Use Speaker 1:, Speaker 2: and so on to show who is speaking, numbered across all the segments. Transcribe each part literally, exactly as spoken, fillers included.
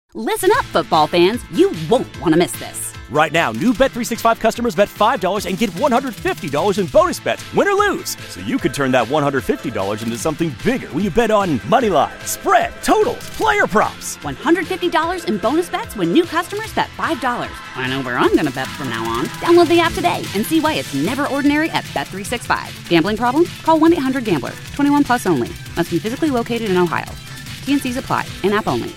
Speaker 1: Listen up, football fans. You won't want to miss this.
Speaker 2: Right now, new Bet three sixty-five customers bet five dollars and get one hundred fifty dollars in bonus bets, win or lose. So you could turn that one hundred fifty dollars into something bigger when you bet on money line, spread, totals, player props.
Speaker 1: one hundred fifty dollars in bonus bets when new customers bet five dollars. I know where I'm going to bet from now on. Download the app today and see why it's never ordinary at Bet three sixty-five. Gambling problem? Call one eight hundred gambler. twenty-one plus only. Must be physically located in Ohio. T and C's apply. In-app only.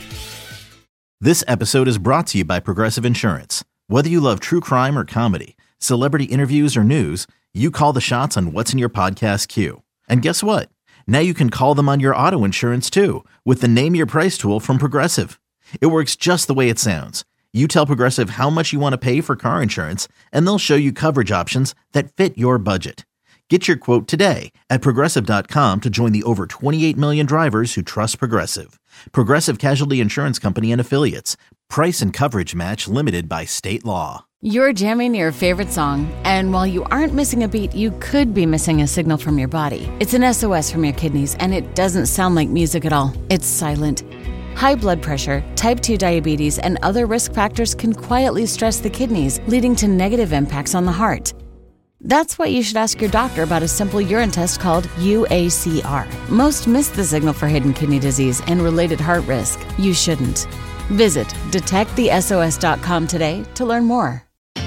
Speaker 3: This episode is brought to you by Progressive Insurance. Whether you love true crime or comedy, celebrity interviews or news, you call the shots on what's in your podcast queue. And guess what? Now you can call them on your auto insurance too with the Name Your Price tool from Progressive. It works just the way it sounds. You tell Progressive how much you want to pay for car insurance, and they'll show you coverage options that fit your budget. Get your quote today at Progressive dot com to join the over twenty-eight million drivers who trust Progressive. Progressive Casualty Insurance Company and Affiliates. Price and coverage match limited by state law.
Speaker 4: You're jamming your favorite song, and while you aren't missing a beat, you could be missing a signal from your body. It's an S O S from your kidneys, and it doesn't sound like music at all. It's silent. High blood pressure, type two diabetes, and other risk factors can quietly stress the kidneys, leading to negative impacts on the heart. That's why you should ask your doctor about a simple urine test called U A C R. Most miss the signal for hidden kidney disease and related heart risk. You shouldn't. Visit detect the S O S dot com today to learn more.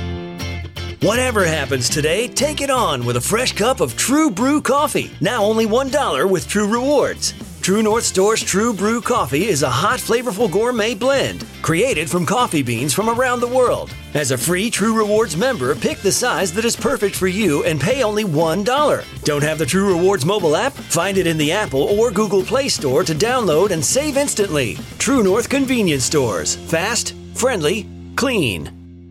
Speaker 5: Whatever happens today, take it on with a fresh cup of True Brew coffee. Now only one dollar with True Rewards. True North Store's True Brew coffee is a hot, flavorful gourmet blend created from coffee beans from around the world. As a free True Rewards member, pick the size that is perfect for you and pay only one dollar. Don't have the True Rewards mobile app? Find it in the Apple or Google Play Store to download and save instantly. True North Convenience Stores. Fast, friendly, clean.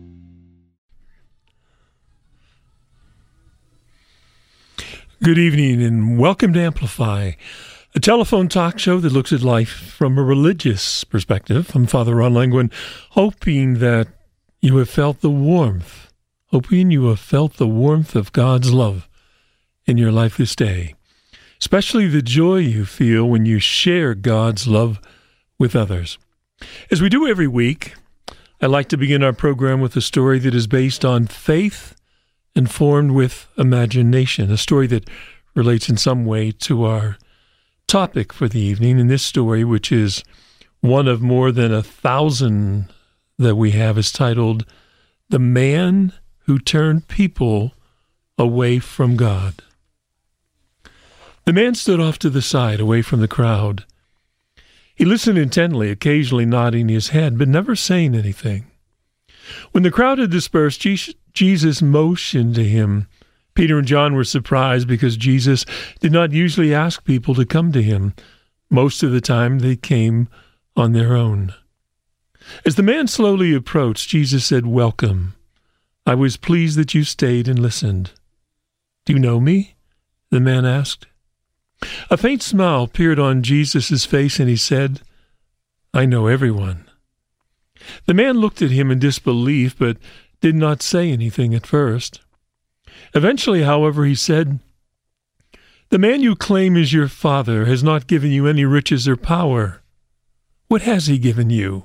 Speaker 6: Good evening and welcome to Amplify, a telephone talk show that looks at life from a religious perspective. I'm Father Ron Langwin, hoping that you have felt the warmth, hoping you have felt the warmth of God's love in your life this day, especially the joy you feel when you share God's love with others. As we do every week, I like to begin our program with a story that is based on faith informed with imagination, a story that relates in some way to our topic for the evening. And this story, which is one of more than a thousand that we have, is titled The Man Who Turned People Away from God. The man stood off to the side, away from the crowd. He listened intently, occasionally nodding his head, but never saying anything. When the crowd had dispersed, Jesus motioned to him. Peter and John were surprised because Jesus did not usually ask people to come to him. Most of the time, they came on their own. As the man slowly approached, Jesus said, "Welcome. I was pleased that you stayed and listened." "Do you know me?" the man asked. A faint smile appeared on Jesus' face, and he said, "I know everyone." The man looked at him in disbelief, but did not say anything at first. Eventually, however, he said, "The man you claim is your father has not given you any riches or power. What has he given you?"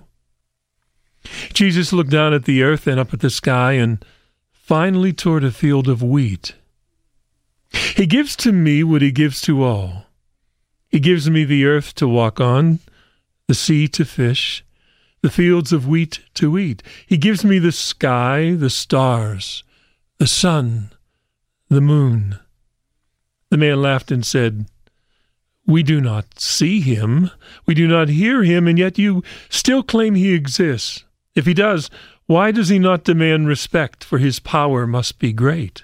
Speaker 6: Jesus looked down at the earth and up at the sky and finally toward a field of wheat. "He gives to me what he gives to all. He gives me the earth to walk on, the sea to fish, the fields of wheat to eat. He gives me the sky, the stars, the sun, the moon." The man laughed and said, "We do not see him, we do not hear him, and yet you still claim he exists. If he does, why does he not demand respect, for his power must be great?"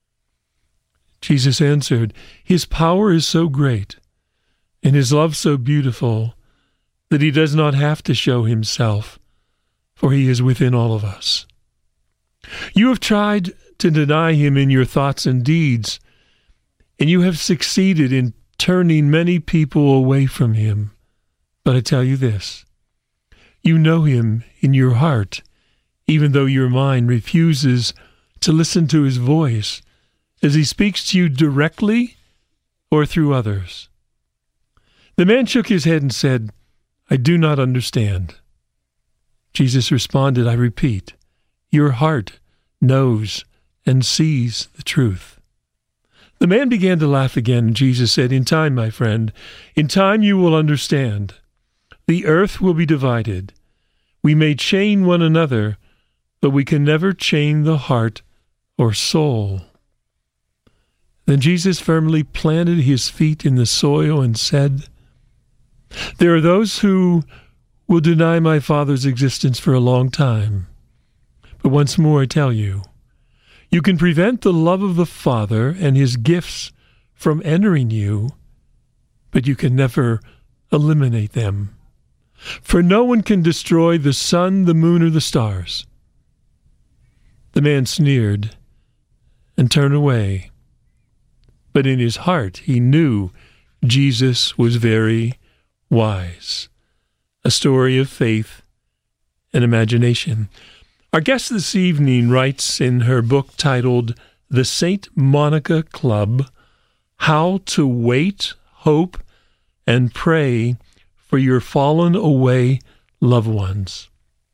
Speaker 6: Jesus answered, "His power is so great, and his love so beautiful, that he does not have to show himself, for he is within all of us. You have tried to deny him in your thoughts and deeds, and you have succeeded in turning many people away from him. But I tell you this, you know him in your heart, even though your mind refuses to listen to his voice as he speaks to you directly or through others." The man shook his head and said, "I do not understand." Jesus responded, I repeat, your heart knows and sees the truth. The man began to laugh again, and Jesus said, in time, my friend, in time you will understand. The earth will be divided. We may chain one another, but we can never chain the heart or soul. Then Jesus firmly planted his feet in the soil and said, there are those who will deny my Father's existence for a long time. But once more I tell you, you can prevent the love of the Father and his gifts from entering you, but you can never eliminate them. For no one can destroy the sun, the moon, or the stars. The man sneered and turned away. But in his heart he knew Jesus was very wise. A story of faith and imagination. Our guest this evening writes in her book titled The Saint Monica Club, How to Wait, Hope, and Pray for Your Fallen Away Loved Ones.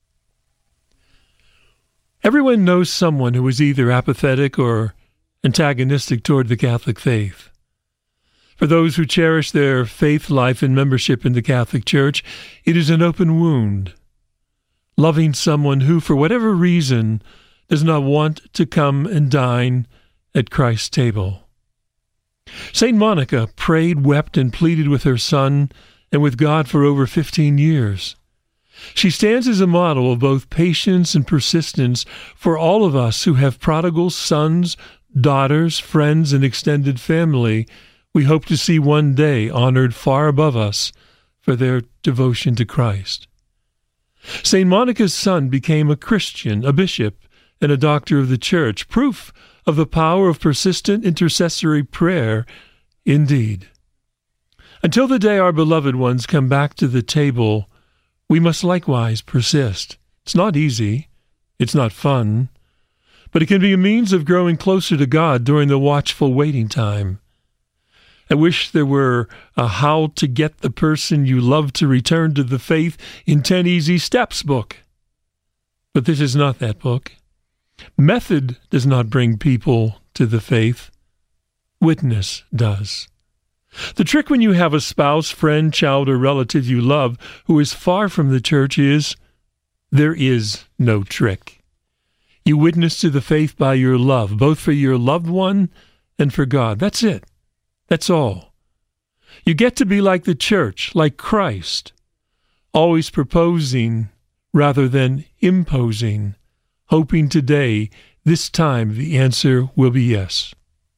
Speaker 6: Everyone knows someone who is either apathetic or antagonistic toward the Catholic faith. For those who cherish their faith life and membership in the Catholic Church, it is an open wound. Loving someone who, for whatever reason, does not want to come and dine at Christ's table. Saint Monica prayed, wept, and pleaded with her son and with God for over fifteen years. She stands as a model of both patience and persistence for all of us who have prodigal sons, daughters, friends, and extended family we hope to see one day honored far above us for their devotion to Christ. Saint Monica's son became a Christian, a bishop, and a doctor of the Church, proof of the power of persistent intercessory prayer indeed. Until the day our beloved ones come back to the table, we must likewise persist. It's not easy. It's not fun. But it can be a means of growing closer to God during the watchful waiting time. I wish there were a how to get the person you love to return to the faith in ten easy steps book. But this is not that book. Method does not bring people to the faith. Witness does. The trick when you have a spouse, friend, child, or relative you love who is far from the church is there is no trick. You witness to the faith by your love, both for your loved one and for God. That's it. That's all. You get to be like the church, like Christ, always proposing rather than imposing, hoping today, this time, the answer will be yes.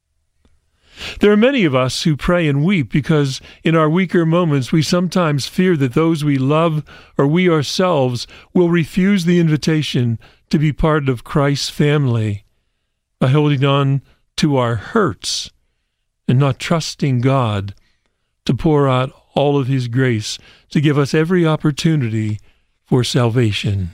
Speaker 6: There are many of us who pray and weep because in our weaker moments we sometimes fear that those we love or we ourselves will refuse the invitation to be part of Christ's family by holding on to our hurts and not trusting God to pour out all of his grace to give us every opportunity for salvation.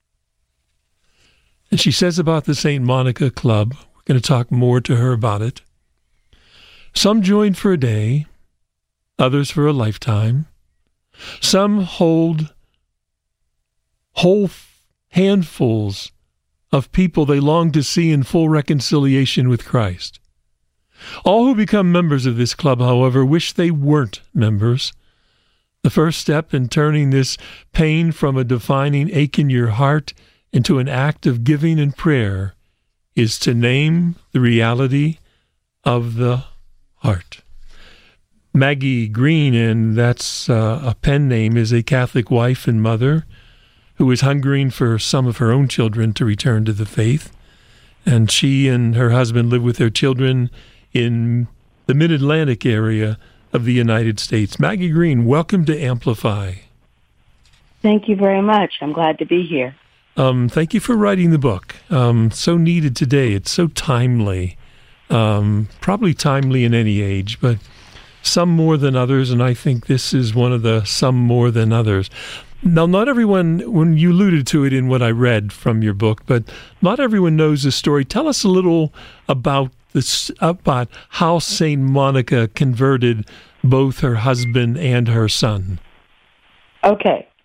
Speaker 6: And she says about the Saint Monica Club, we're going to talk more to her about it. Some join for a day, others for a lifetime. Some hold whole handfuls of people they long to see in full reconciliation with Christ. All who become members of this club, however, wish they weren't members. The first step in turning this pain from a defining ache in your heart into an act of giving and prayer is to name the reality of the heart. Maggie Green, and that's uh, a pen name, is a Catholic wife and mother who is hungering for some of her own children to return to the faith. And she and her husband live with their children in the Mid-Atlantic area of the United States. Maggie Green, welcome to Amplify.
Speaker 7: Thank you very much. I'm glad to be here.
Speaker 6: Um, thank you for writing the book. Um, so needed today. It's so timely. Um, probably timely in any age, but some more than others, and I think this is one of the some more than others. Now, not everyone, when you alluded to it in what I read from your book, but not everyone knows the story. Tell us a little about this, about how Saint Monica converted both her husband and her son.
Speaker 7: Okay.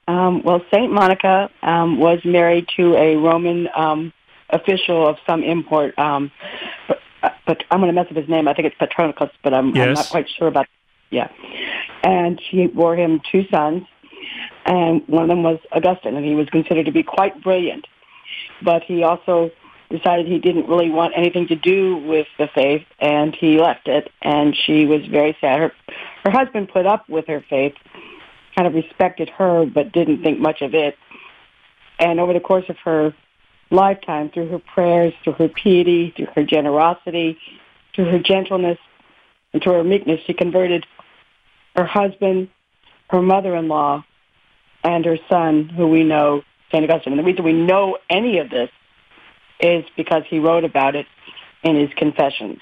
Speaker 7: Um, well, Saint Monica um, was married to a Roman um, official of some import, um, but, but I'm going to mess up his name. I think it's Patronicus, but I'm,
Speaker 6: yes.
Speaker 7: I'm not quite sure about. Yeah, and she bore him two sons, and one of them was Augustine, and he was considered to be quite brilliant. But he also decided he didn't really want anything to do with the faith, and he left it, and she was very sad. Her, her husband put up with her faith, kind of respected her, but didn't think much of it. And over the course of her lifetime, through her prayers, through her piety, through her generosity, through her gentleness, and through her meekness, she converted her husband, her mother-in-law, and her son, who we know, Saint Augustine. And the reason we know any of this is because he wrote about it in his Confessions.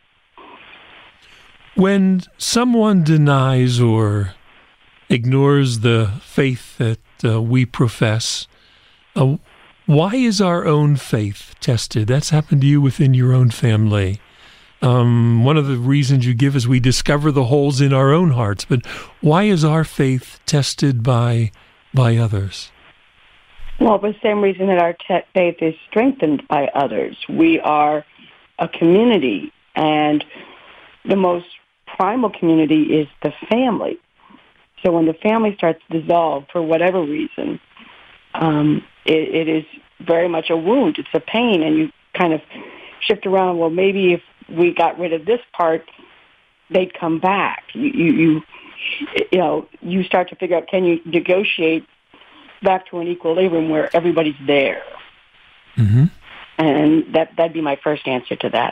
Speaker 6: When someone denies or ignores the faith that uh, we profess, uh, why is our own faith tested? That's happened to you within your own family. Um, one of the reasons you give is we discover the holes in our own hearts, but why is our faith tested by by others?
Speaker 7: Well, for the same reason that our te- faith is strengthened by others. We are a community, and the most primal community is the family. So when the family starts to dissolve for whatever reason, um, it, it is very much a wound. It's a pain, and you kind of shift around. Well, maybe if we got rid of this part, they'd come back. You, you, you, you know, you start to figure out, can you negotiate back to an equilibrium where everybody's there?
Speaker 6: Mm-hmm.
Speaker 7: And that, that'd be my first answer to that.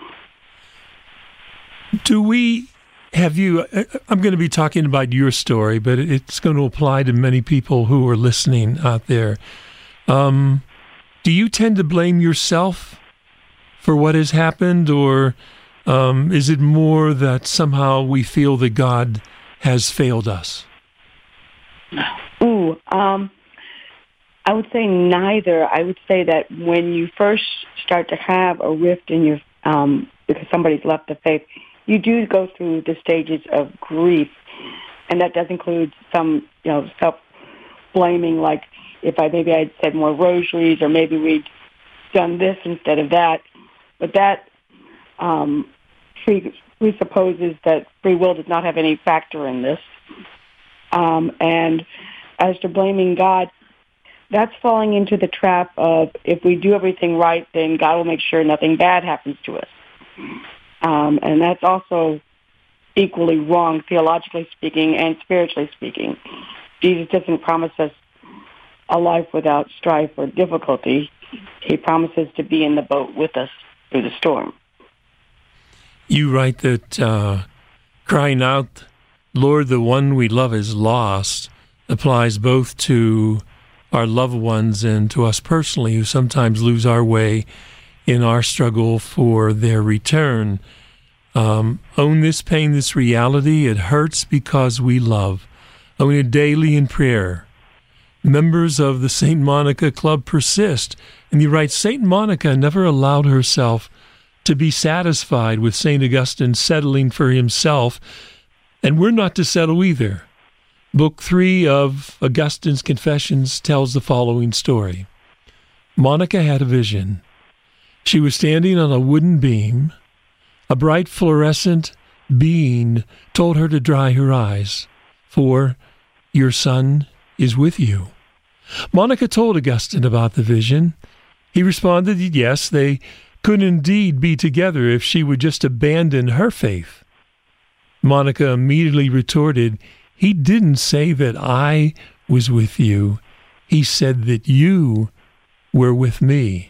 Speaker 6: Do we, have you, I'm going to be talking about your story, but it's going to apply to many people who are listening out there. Um, do you tend to blame yourself for what has happened, or um, is it more that somehow we feel that God has failed us?
Speaker 7: Ooh, um, I would say neither. I would say that when you first start to have a rift in your, um, because somebody's left the faith, you do go through the stages of grief, and that does include some, you know, self-blaming, like if I maybe I'd said more rosaries, or maybe we'd done this instead of that. But that um, presupposes that free will does not have any factor in this. Um, and as to blaming God, that's falling into the trap of if we do everything right, then God will make sure nothing bad happens to us. Um, and that's also equally wrong, theologically speaking and spiritually speaking. Jesus doesn't promise us a life without strife or difficulty. He promises to be in the boat with us through the storm.
Speaker 6: You write that uh, crying out, Lord, the one we love is lost, applies both to our loved ones and to us personally, who sometimes lose our way in our struggle for their return. Um, own this pain, this reality. It hurts because we love. Own it daily in prayer. Members of the Saint Monica Club persist. And you write, Saint Monica never allowed herself to be satisfied with Saint Augustine settling for himself, and we're not to settle either. Book three of Augustine's Confessions tells the following story. Monica had a vision. She was standing on a wooden beam. A bright fluorescent being told her to dry her eyes, for your son is with you. Monica told Augustine about the vision. He responded that yes, they could indeed be together if she would just abandon her faith. Monica immediately retorted, he didn't say that I was with you. He said that you were with me.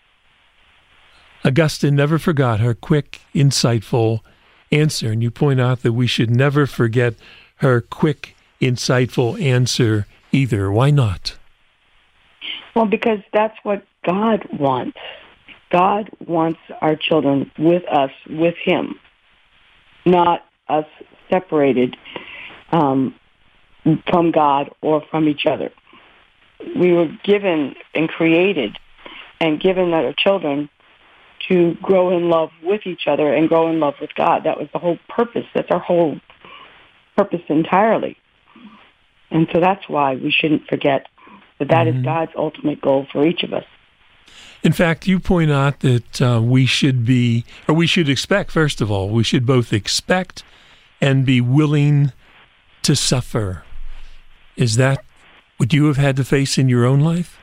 Speaker 6: Augustine never forgot her quick, insightful answer, and you point out that we should never forget her quick, insightful answer either. Why not?
Speaker 7: Well, because that's what God wants. God wants our children with us, with Him, not us separated um, from God or from each other. We were given and created and given our children to grow in love with each other and grow in love with God. That was the whole purpose. That's our whole purpose entirely. And so that's why we shouldn't forget that that
Speaker 6: mm-hmm.
Speaker 7: is God's ultimate goal for each of us.
Speaker 6: In fact, you point out that uh, we should be, or we should expect, first of all, we should both expect and be willing to suffer. Is that what you have had to face in your own life?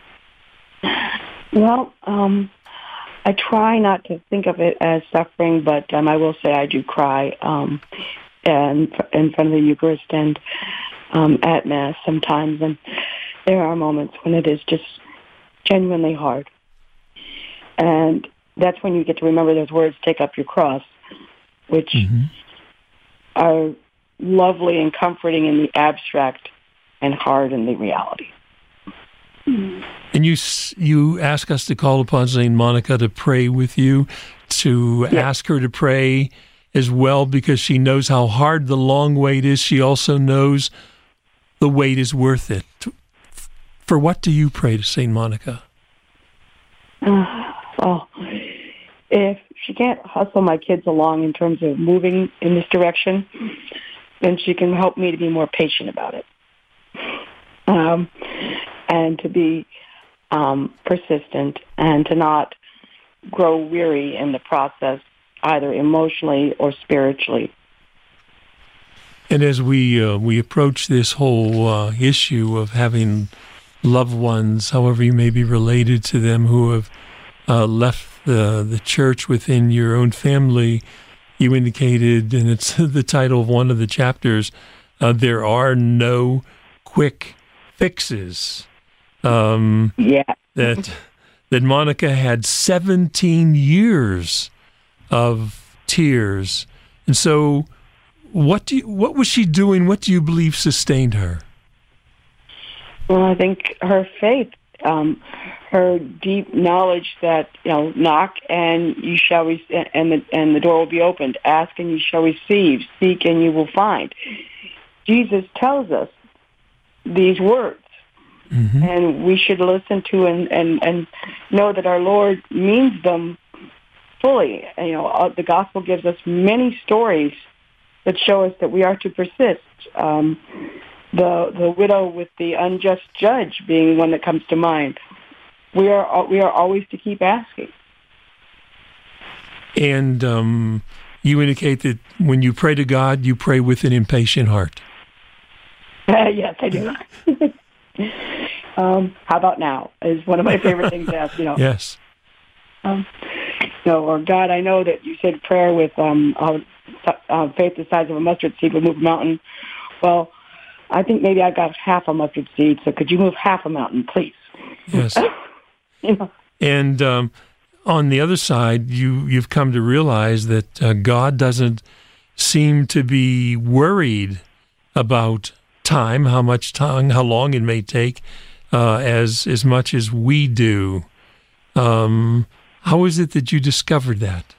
Speaker 7: Well, um, I try not to think of it as suffering, but um, I will say I do cry um, in, in front of the Eucharist and um, at Mass sometimes. And there are moments when it is just genuinely hard. And that's when you get to remember those words, take up your cross, which mm-hmm. are lovely and comforting in the abstract and hard in the reality.
Speaker 6: And you you ask us to call upon Saint Monica to pray with you, to yes. ask her to pray as well, because she knows how hard the long wait is. She also knows the wait is worth it. For what do you pray to Saint Monica?
Speaker 7: Uh, well, if she can't hustle my kids along in terms of moving in this direction, then she can help me to be more patient about it. Um, and to be um, persistent and to not grow weary in the process, either emotionally or spiritually.
Speaker 6: And as we uh, we approach this whole uh, issue of having loved ones, however you may be related to them, who have uh, left the, the church within your own family, you indicated, and it's the title of one of the chapters, uh, there are no quick fixes. Um,
Speaker 7: yeah.
Speaker 6: that that Monica had seventeen years of tears, and so what do you, what was she doing? What do you believe sustained her?
Speaker 7: Well, I think her faith, um, her deep knowledge that, you know, knock and you shall receive, and the and the door will be opened. Ask and you shall receive. Seek and you will find. Jesus tells us these words. Mm-hmm. And we should listen to and, and, and know that our Lord means them fully. You know, the gospel gives us many stories that show us that we are to persist. Um, the the widow with the unjust judge being one that comes to mind. We are we are always to keep asking.
Speaker 6: And um, you indicate that when you pray to God, you pray with an impatient heart.
Speaker 7: Uh, yes, I do. Um, how about now is one of my favorite things to ask, you know.
Speaker 6: Yes.
Speaker 7: Um, no, or God, I know that you said prayer with um, uh, uh, faith the size of a mustard seed would move a mountain. Well, I think maybe I got half a mustard seed, so could you move half a mountain, please?
Speaker 6: Yes.
Speaker 7: You know.
Speaker 6: And um, on the other side, you, you've come to realize that uh, God doesn't seem to be worried about time, how much time, how long it may take, uh, as as much as we do. Um, how is it that you discovered that?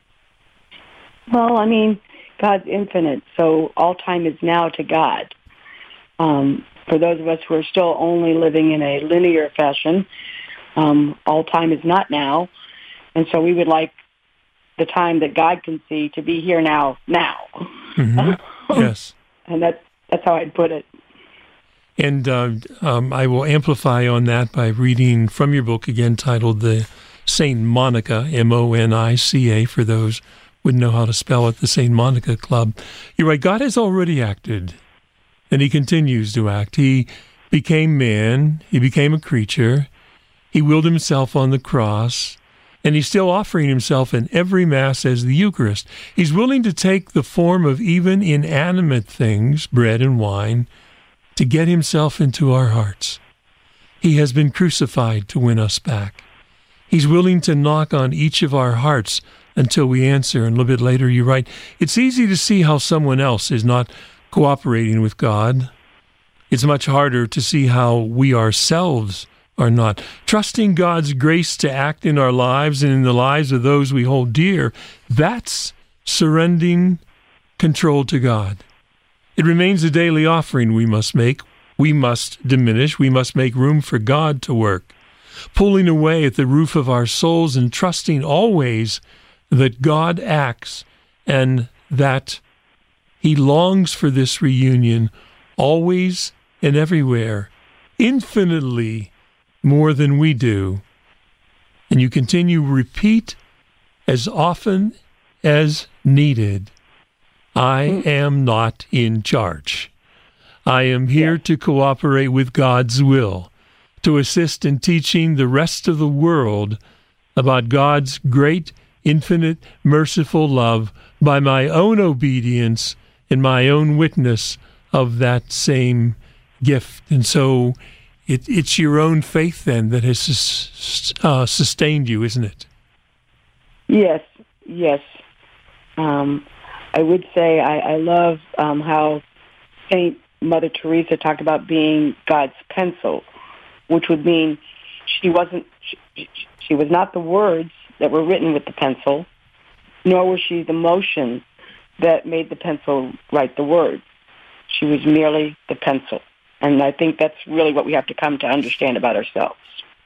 Speaker 7: Well, I mean, God's infinite, so all time is now to God. Um, for those of us who are still only living in a linear fashion, um, all time is not now, and so we would like the time that God can see to be here now, now.
Speaker 6: Mm-hmm. Yes.
Speaker 7: And that's That's how I'd put it.
Speaker 6: And uh, um, I will amplify on that by reading from your book, again titled The Saint Monica, M O N I C A, for those who wouldn't know how to spell it, the Saint Monica Club. You're right, God has already acted, and he continues to act. He became man, he became a creature, he willed himself on the cross, and he's still offering himself in every Mass as the Eucharist. He's willing to take the form of even inanimate things, bread and wine, to get himself into our hearts. He has been crucified to win us back. He's willing to knock on each of our hearts until we answer. And a little bit later, you write, it's easy to see how someone else is not cooperating with God. It's much harder to see how we ourselves are not. Trusting God's grace to act in our lives and in the lives of those we hold dear, that's surrendering control to God. It remains a daily offering we must make. We must diminish. We must make room for God to work, pulling away at the roof of our souls and trusting always that God acts and that he longs for this reunion always and everywhere, infinitely more than we do. And you continue repeat as often as needed, I am not in charge. I am here to cooperate with God's will, to assist in teaching the rest of the world about God's great, infinite, merciful love by my own obedience and my own witness of that same gift. And so it, it's your own faith then that has sus- uh, sustained you, isn't it?
Speaker 7: Yes, yes. Um, I would say I, I love um, how Saint Mother Teresa talked about being God's pencil, which would mean she wasn't, she, she was not the words that were written with the pencil, nor was she the motion that made the pencil write the words. She was merely the pencil. And I think that's really what we have to come to understand about ourselves.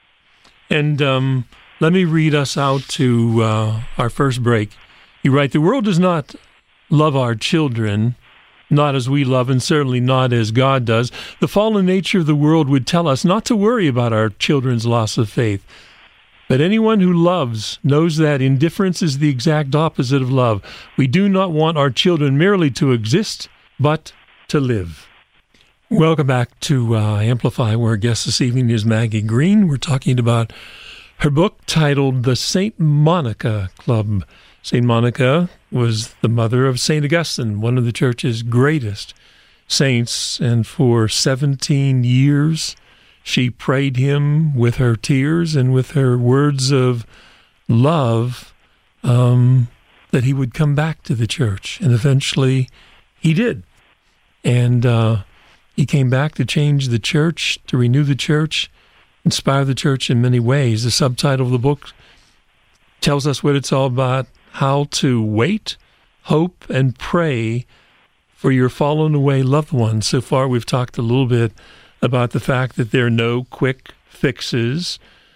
Speaker 6: And um, let me read us out to uh, our first break. You write, the world does not love our children, not as we love, and certainly not as God does. The fallen nature of the world would tell us not to worry about our children's loss of faith. But anyone who loves knows that indifference is the exact opposite of love. We do not want our children merely to exist, but to live. Welcome back to uh, Amplify, where our guest this evening is Maggie Green. We're talking about her book titled The Saint Monica Club. Saint Monica was the mother of Saint Augustine, one of the Church's greatest saints, and for seventeen years she prayed him with her tears and with her words of love um, that he would come back to the Church, and eventually he did. And uh, he came back to change the Church, to renew the Church, inspire the Church in many ways. The subtitle of the book tells us what it's all about: how to wait, hope, and pray for your fallen away loved ones. So far, we've talked a little bit about the fact that there are no quick fixes.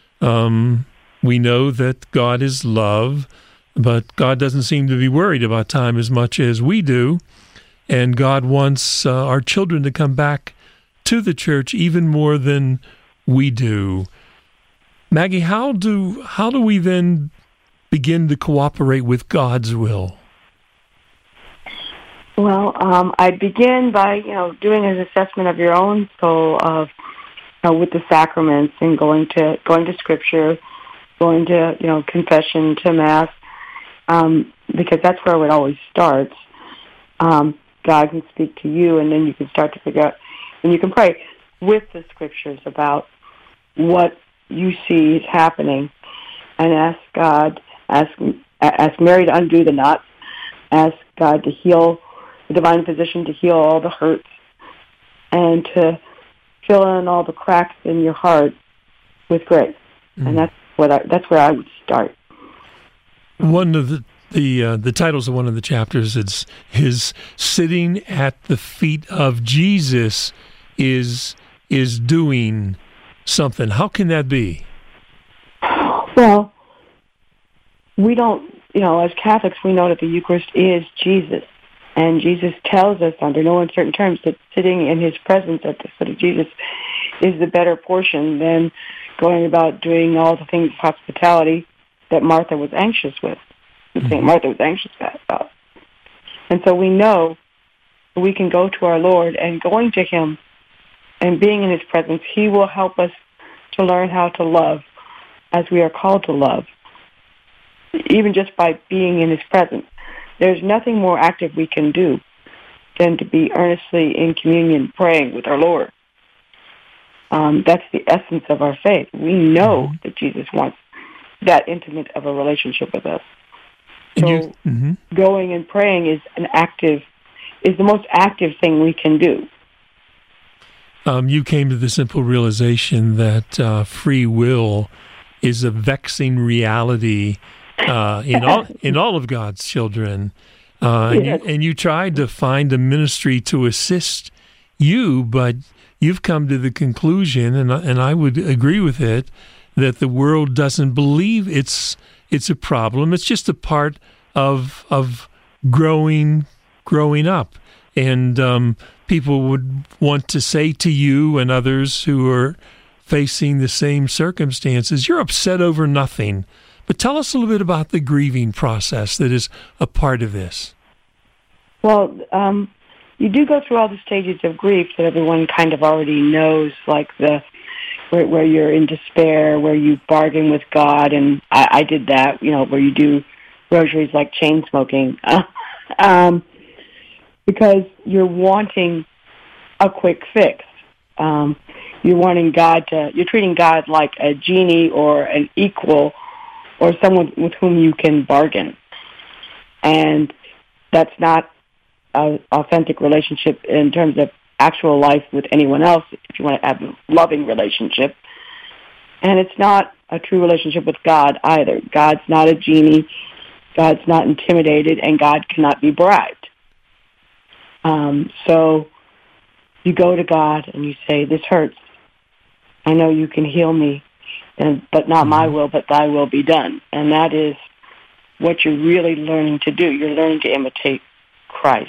Speaker 6: Um, we know that God is love, but God doesn't seem to be worried about time as much as we do. And God wants uh, our children to come back to the Church even more than we do. Maggie, how do how do we then begin to cooperate with God's will?
Speaker 7: Well, um, I'd begin by, you know, doing an assessment of your own soul of, you know, with the sacraments and going to going to Scripture, going to, you know, confession, to Mass, um, because that's where it always starts. Um, God can speak to you, and then you can start to figure out, and you can pray with the Scriptures about what you see is happening, and ask God, ask ask Mary to undo the knots, ask God to heal, the divine physician to heal all the hurts, and to fill in all the cracks in your heart with grace. Mm-hmm. And that's what I, that's where I would start.
Speaker 6: One of the the uh, the titles of one of the chapters is is sitting at the feet of Jesus is is doing something. How can that be?
Speaker 7: Well, we don't, you know, as Catholics, we know that the Eucharist is Jesus. And Jesus tells us under no uncertain terms that sitting in his presence at the foot of Jesus is the better portion than going about doing all the things of hospitality that Martha was anxious with. Mm-hmm. Saint Martha was anxious about. And so we know we can go to our Lord, and going to him and being in his presence, he will help us to learn how to love as we are called to love, even just by being in his presence. There's nothing more active we can do than to be earnestly in communion, praying with our Lord. Um, that's the essence of our faith. We know mm-hmm. that Jesus wants that intimate of a relationship with us. So you, mm-hmm. going and praying is an active, is the most active thing we can do.
Speaker 6: Um, you came to the simple realization that uh, free will is a vexing reality uh, in all in all of God's children, uh, and, yes. you, and you tried to find a ministry to assist you, but you've come to the conclusion, and and I would agree with it, that the world doesn't believe it's it's a problem. It's just a part of of growing growing up, and um, people would want to say to you and others who are facing the same circumstances, you're upset over nothing. But tell us a little bit about the grieving process that is a part of this.
Speaker 7: Well, um, you do go through all the stages of grief that everyone kind of already knows, like the where, where you're in despair, where you bargain with God, and I, I did that, you know, where you do rosaries like chain smoking, um, because you're wanting a quick fix. Um, you're wanting God to, you're treating God like a genie or an equal or someone with whom you can bargain. And that's not an authentic relationship in terms of actual life with anyone else, if you want to have a loving relationship. And it's not a true relationship with God either. God's not a genie. God's not intimidated, and God cannot be bribed. Um, so you go to God and you say, this hurts. I know you can heal me, and, but not my will, but thy will be done. And that is what you're really learning to do. You're learning to imitate Christ.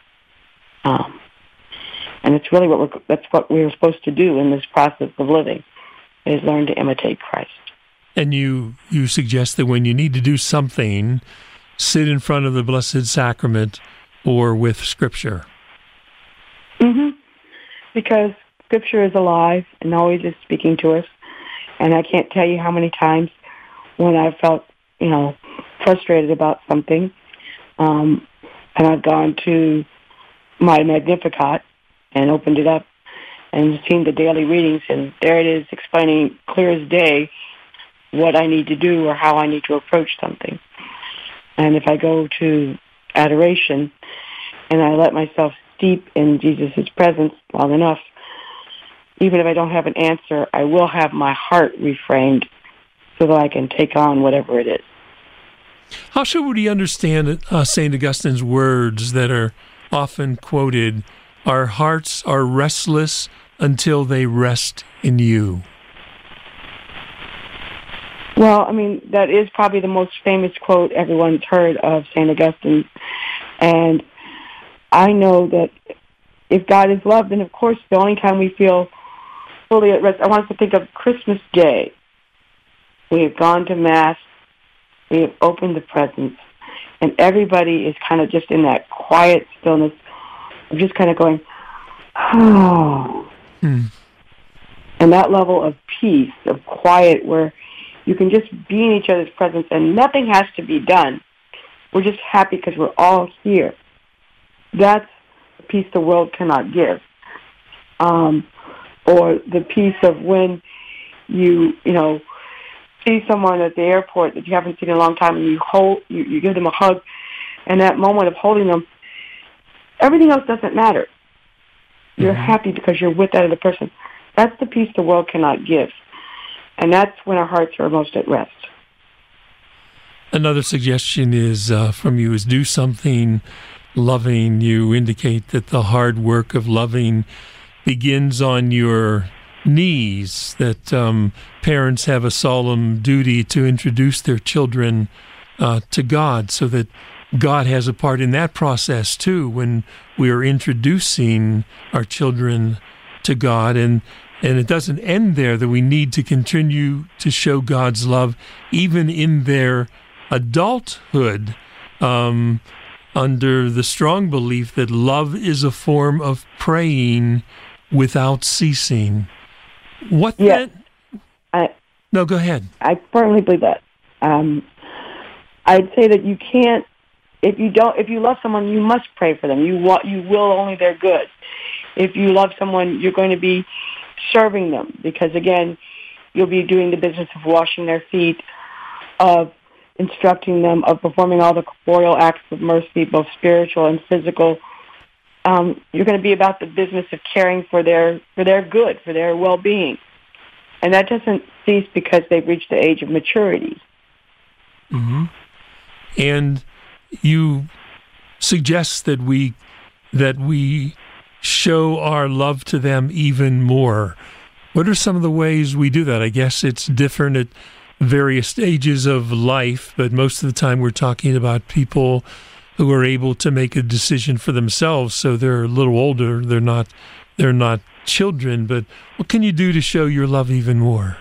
Speaker 7: Um, and it's really what we're, that's what we're supposed to do in this process of living, is learn to imitate Christ.
Speaker 6: And you, you suggest that when you need to do something, sit in front of the Blessed Sacrament or with Scripture.
Speaker 7: Mm-hmm. Because Scripture is alive and always is speaking to us. And I can't tell you how many times when I've felt, you know, frustrated about something, um, and I've gone to my Magnificat and opened it up and seen the daily readings, and there it is explaining clear as day what I need to do or how I need to approach something. And if I go to adoration and I let myself steep in Jesus' presence long enough, even if I don't have an answer, I will have my heart reframed so that I can take on whatever it is.
Speaker 6: How should we understand uh, Saint Augustine's words that are often quoted, our hearts are restless until they rest in you?
Speaker 7: Well, I mean, that is probably the most famous quote everyone's heard of Saint Augustine. And I know that if God is love, then of course the only time we feel fully at rest, I want us to think of Christmas Day. We have gone to Mass, we have opened the presents, and everybody is kind of just in that quiet stillness of just kind of going, oh. Hmm. And that level of peace, of quiet, where you can just be in each other's presence and nothing has to be done. We're just happy because we're all here. That's the peace the world cannot give. Um, or the peace of when you, you know, see someone at the airport that you haven't seen in a long time and you hold, you, you give them a hug, and that moment of holding them, everything else doesn't matter. You're mm-hmm. happy because you're with that other person. That's the peace the world cannot give. And that's when our hearts are most at rest.
Speaker 6: Another suggestion is uh, from you is do something loving. You indicate that the hard work of loving begins on your knees, that um, parents have a solemn duty to introduce their children uh, to God, so that God has a part in that process too when we are introducing our children to God. And And it doesn't end there, that we need to continue to show God's love even in their adulthood, um, under the strong belief that love is a form of praying without ceasing. What
Speaker 7: yes.
Speaker 6: then?
Speaker 7: I,
Speaker 6: no, go ahead.
Speaker 7: I firmly believe that. Um, I'd say that you can't, if you don't, if you love someone, you must pray for them. You want, you will only their good. If you love someone, you're going to be serving them, because again, you'll be doing the business of washing their feet, of instructing them, of performing all the corporeal acts of mercy, both spiritual and physical. Um, you're going to be about the business of caring for their for their good, for their well-being, and that doesn't cease because they've reached the age of maturity.
Speaker 6: Mm-hmm. And you suggest that we that we. show our love to them even more. What are some of the ways we do that? I guess it's different at various stages of life, but most of the time we're talking about people who are able to make a decision for themselves. So they're a little older. They're not, they're not children. But what can you do to show your love even more?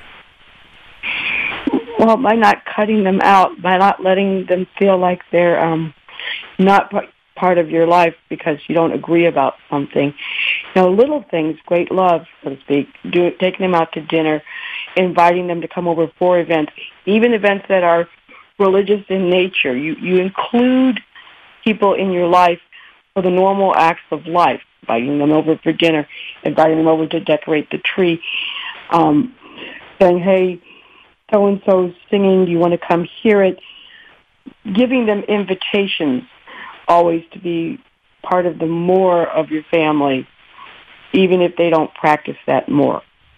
Speaker 7: Well, by not cutting them out, by not letting them feel like they're um, not p- part of your life because you don't agree about something. You know, little things, great love, so to speak, do it, taking them out to dinner, inviting them to come over for events, even events that are religious in nature. You, you include people in your life for the normal acts of life, inviting them over for dinner, inviting them over to decorate the tree, um, saying, hey, so-and-so's singing, do you want to come hear it? Giving them invitations always to be part of the more of your family, even if they don't practice that more.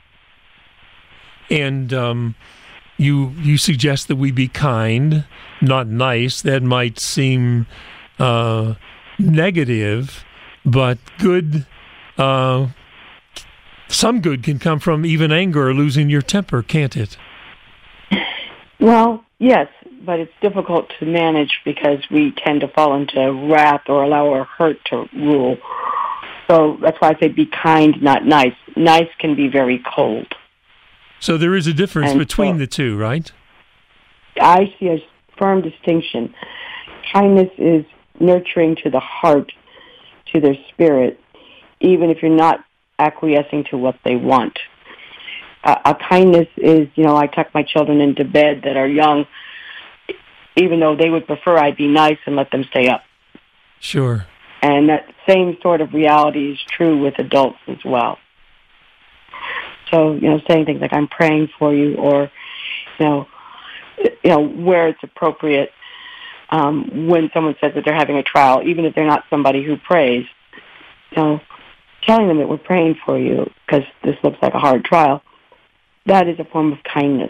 Speaker 6: And um, you you suggest that we be kind, not nice. That might seem uh, negative, but good. Uh, some good can come from even anger or losing your temper, can't it?
Speaker 7: Well, yes, but it's difficult to manage because we tend to fall into wrath or allow our hurt to rule. So that's why I say be kind, not nice. Nice can be very cold.
Speaker 6: So there is a difference
Speaker 7: And
Speaker 6: between
Speaker 7: so,
Speaker 6: the two, right?
Speaker 7: I see a firm distinction. Kindness is nurturing to the heart, to their spirit, even if you're not acquiescing to what they want. Uh, a kindness is, you know, I tuck my children into bed that are young, even though they would prefer I be nice and let them stay up.
Speaker 6: Sure.
Speaker 7: And that same sort of reality is true with adults as well. So, you know, saying things like, I'm praying for you, or, you know, you know, where it's appropriate, um, when someone says that they're having a trial, even if they're not somebody who prays, you know, telling them that we're praying for you because this looks like a hard trial, that is a form of kindness.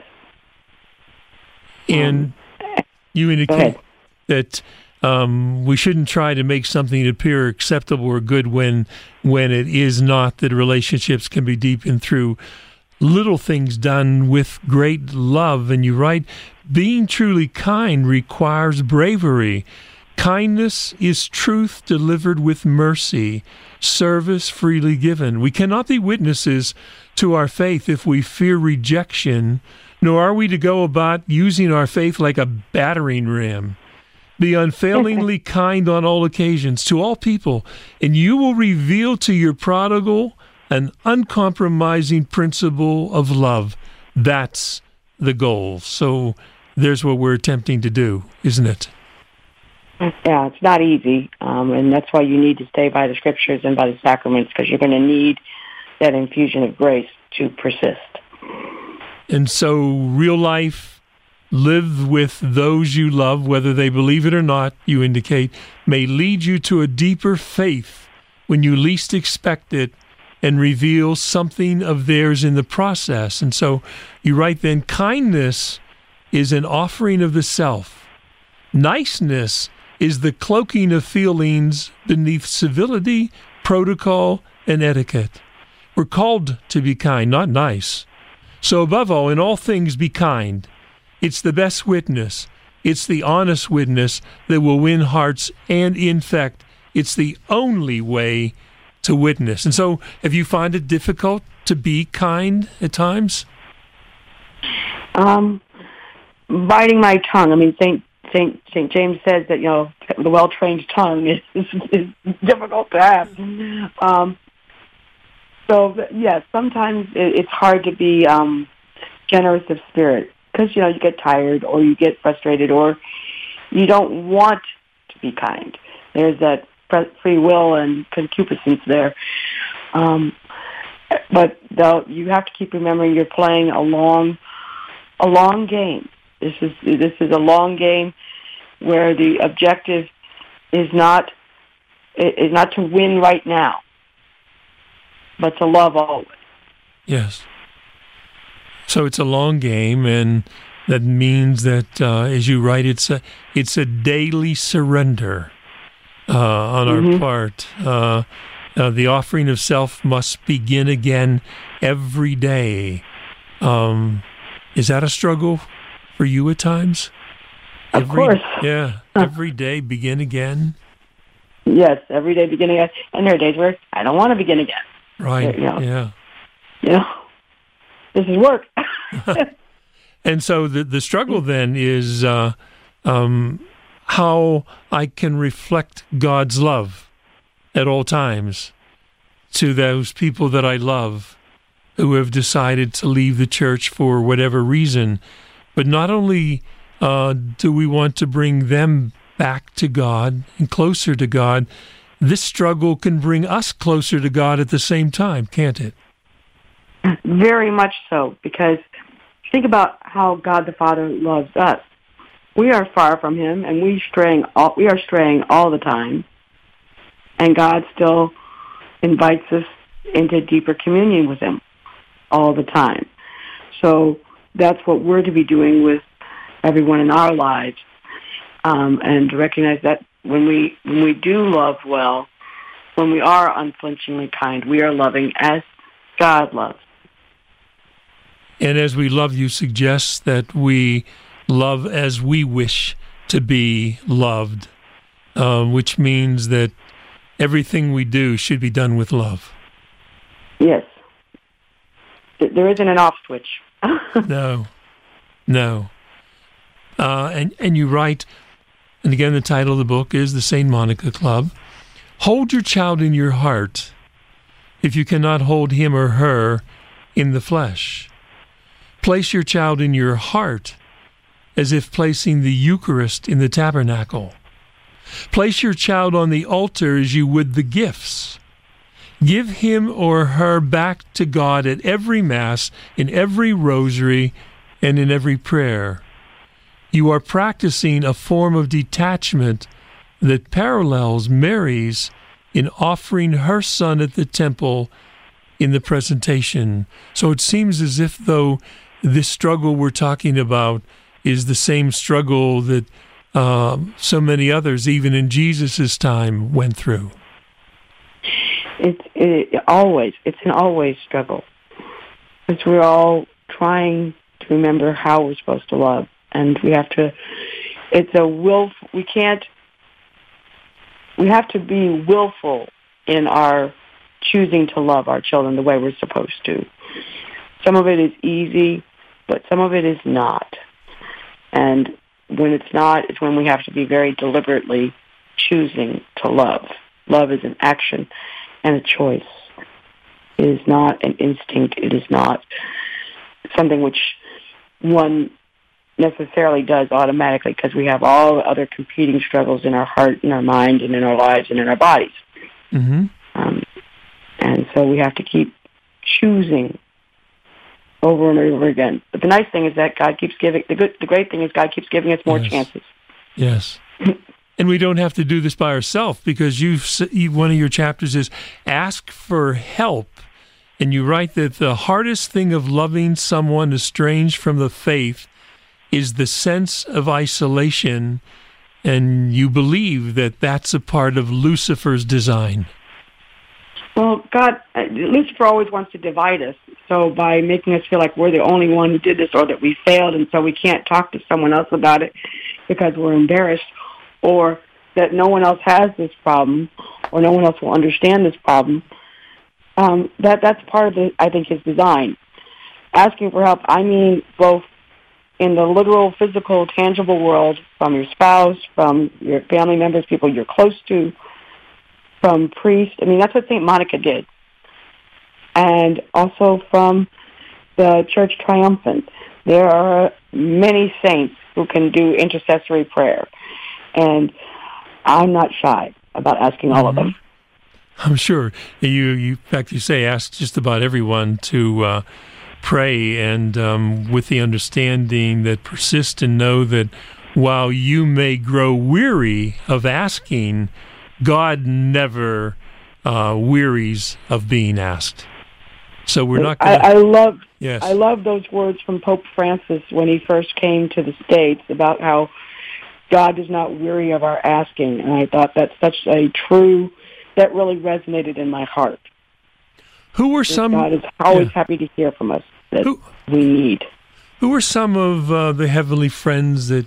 Speaker 6: And
Speaker 7: um,
Speaker 6: you indicate that um, we shouldn't try to make something appear acceptable or good when when it is not, that relationships can be deepened through little things done with great love. And you write, being truly kind requires bravery. Kindness is truth delivered with mercy, service freely given. We cannot be witnesses to our faith if we fear rejection, nor are we to go about using our faith like a battering ram. Be unfailingly kind on all occasions to all people, and you will reveal to your prodigal an uncompromising principle of love. That's the goal. So there's what we're attempting to do, isn't it?
Speaker 7: Yeah, it's not easy, um, and that's why you need to stay by the scriptures and by the sacraments, because you're going to need that infusion of grace to persist.
Speaker 6: And so real life, live with those you love, whether they believe it or not, you indicate, may lead you to a deeper faith when you least expect it and reveal something of theirs in the process. And so you write then, kindness is an offering of the self. Niceness is the cloaking of feelings beneath civility, protocol, and etiquette. We're called to be kind, not nice. So above all, in all things be kind. It's the best witness. It's the honest witness that will win hearts, and in fact, it's the only way to witness. And so, have you found it difficult to be kind at times?
Speaker 7: Um, biting my tongue. I mean, Saint Saint Saint James says that, you know, the well-trained tongue is, is, is difficult to have. Um, so yes, yeah, sometimes it, it's hard to be um, generous of spirit because, you know, you get tired or you get frustrated or you don't want to be kind. There's that free will and concupiscence there. Um, but though you have to keep remembering you're playing a long, a long game. This is this is a long game where the objective is not is not to win right now, but to love always.
Speaker 6: Yes. So it's a long game, and that means that, uh, as you write, it's a it's a daily surrender uh, on mm-hmm. our part. Uh, uh, the offering of self must begin again every day. Um, is that a struggle for you at times?
Speaker 7: Of
Speaker 6: every,
Speaker 7: course.
Speaker 6: Yeah. Every day begin again.
Speaker 7: Yes, every day beginning again. And there are days where I don't want to begin again.
Speaker 6: Right.
Speaker 7: You know,
Speaker 6: Yeah.
Speaker 7: You know, this is work.
Speaker 6: And so the the struggle then is uh, um, how I can reflect God's love at all times to those people that I love who have decided to leave the church for whatever reason. But not only uh, do we want to bring them back to God and closer to God, this struggle can bring us closer to God at the same time, can't it?
Speaker 7: Very much so, because think about how God the Father loves us. We are far from Him, and we straying all, we are straying all the time, and God still invites us into deeper communion with Him all the time. So that's what we're to be doing with everyone in our lives, um, and to recognize that when we when we do love well, when we are unflinchingly kind, we are loving as God loves.
Speaker 6: And as we love, you suggest that we love as we wish to be loved, uh, which means that everything we do should be done with love.
Speaker 7: Yes. There isn't an off switch.
Speaker 6: No, no. Uh, and, and you write, and again, the title of the book is The Saint Monica Club. Hold your child in your heart if you cannot hold him or her in the flesh. Place your child in your heart as if placing the Eucharist in the tabernacle. Place your child on the altar as you would the gifts. Give him or her back to God at every Mass, in every rosary, and in every prayer. You are practicing a form of detachment that parallels Mary's in offering her son at the temple in the presentation. So it seems as if, though, this struggle we're talking about is the same struggle that uh, so many others, even in Jesus' time, went through.
Speaker 7: It's it, always, it's an always struggle. Because we're all trying to remember how we're supposed to love. And we have to, it's a will, we can't, we have to be willful in our choosing to love our children the way we're supposed to. Some of it is easy, but some of it is not. And when it's not, it's when we have to be very deliberately choosing to love. Love is an action and a choice. It is not an instinct. It is not something which one necessarily does automatically, because we have all the other competing struggles in our heart, in our mind, and in our lives, and in our bodies.
Speaker 6: Mm-hmm.
Speaker 7: Um, and so we have to keep choosing over and over again. But the nice thing is that God keeps giving, the good, the great thing is God keeps giving us more
Speaker 6: Yes.
Speaker 7: chances.
Speaker 6: Yes. And we don't have to do this by ourselves, because you've, you, one of your chapters is ask for help. And you write that the hardest thing of loving someone estranged from the faith is the sense of isolation, and you believe that that's a part of Lucifer's design.
Speaker 7: Well, God, Lucifer always wants to divide us. So by making us feel like we're the only one who did this, or that we failed, and so we can't talk to someone else about it because we're embarrassed, or that no one else has this problem, or no one else will understand this problem, um, that that's part of, the, I think, his design. Asking for help, I mean both in the literal, physical, tangible world, from your spouse, from your family members, people you're close to, from priests. I mean, that's what Saint Monica did. And also from the Church Triumphant. There are many saints who can do intercessory prayer. And I'm not shy about asking all of them.
Speaker 6: I'm sure. You, you, in fact, you say ask just about everyone to uh, pray, and um, with the understanding that persist and know that while you may grow weary of asking, God never uh, wearies of being asked. So we're not going to...
Speaker 7: I, I love
Speaker 6: yes.
Speaker 7: I love those words from Pope Francis when he first came to the States about how God is not weary of our asking. And I thought that's such a true... That really resonated in my heart.
Speaker 6: Who were some...
Speaker 7: God is always
Speaker 6: yeah.
Speaker 7: happy to hear from us that
Speaker 6: who,
Speaker 7: we need.
Speaker 6: Who were some of uh, the heavenly friends that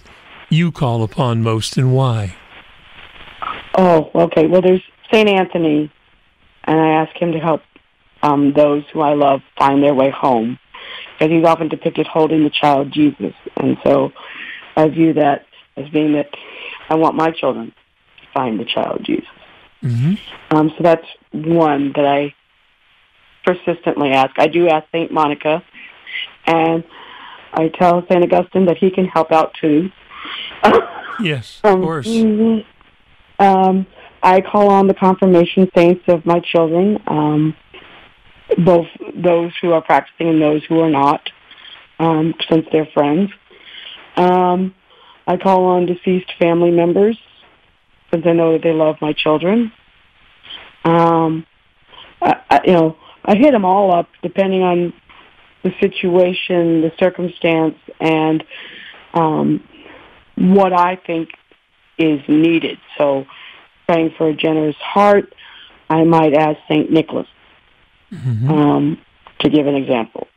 Speaker 6: you call upon most and why?
Speaker 7: Oh, okay. Well, there's Saint Anthony, and I ask him to help um, those who I love find their way home, because he's often depicted holding the child Jesus. And so I view that as being that I want my children to find the child Jesus.
Speaker 6: Mm-hmm.
Speaker 7: Um, so that's one that I persistently ask. I do ask Saint Monica, and I tell Saint Augustine that he can help out too.
Speaker 6: Yes, of
Speaker 7: um,
Speaker 6: course.
Speaker 7: Mm-hmm. Um, I call on the confirmation saints of my children, um, both those who are practicing and those who are not, um, since they're friends. Um, I call on deceased family members, since I know that they love my children. Um, I, I, you know, I hit them all up depending on the situation, the circumstance, and um, what I think is needed. So, praying for a generous heart, I might ask Saint Nicholas,
Speaker 6: mm-hmm.
Speaker 7: um, to give an example.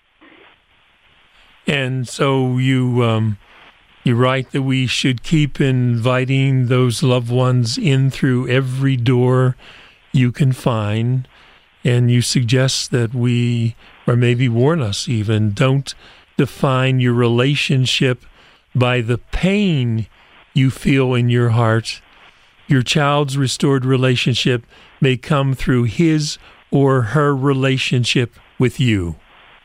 Speaker 6: And so you um, you write that we should keep inviting those loved ones in through every door you can find, and you suggest that we, or maybe warn us even, don't define your relationship by the pain you feel in your heart. Your child's restored relationship may come through his or her relationship with you.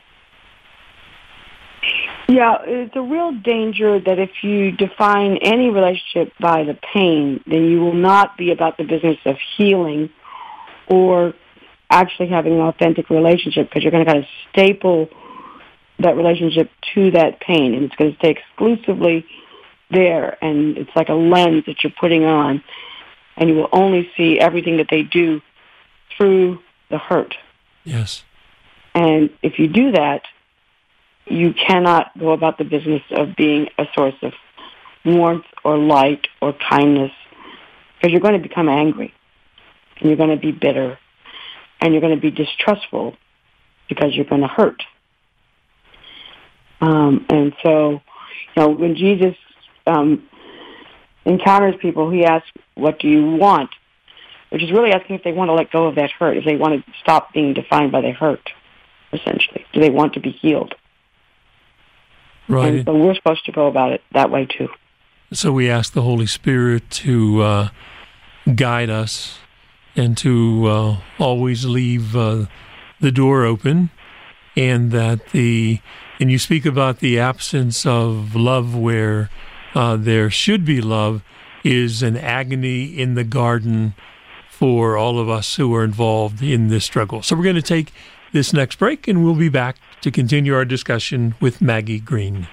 Speaker 7: Yeah, it's a real danger that if you define any relationship by the pain, then you will not be about the business of healing or actually having an authentic relationship, because you're going to kind of staple that relationship to that pain, and it's going to stay exclusively there, and it's like a lens that you're putting on, and you will only see everything that they do through the hurt.
Speaker 6: Yes.
Speaker 7: And if you do that, you cannot go about the business of being a source of warmth or light or kindness, because you're going to become angry, and you're going to be bitter, and you're going to be distrustful, because you're going to hurt. Um, and so, you know, when Jesus um, encounters people, he asks, what do you want? Which is really asking if they want to let go of that hurt, if they want to stop being defined by their hurt, essentially. Do they want to be healed?
Speaker 6: Right.
Speaker 7: And so we're supposed to go about it that way, too.
Speaker 6: So we ask the Holy Spirit to uh, guide us and to uh, always leave uh, the door open, and that the, and you speak about the absence of love where uh, there should be love is an agony in the garden for all of us who are involved in this struggle. So we're going to take this next break, and we'll be back to continue our discussion with Maggie Green.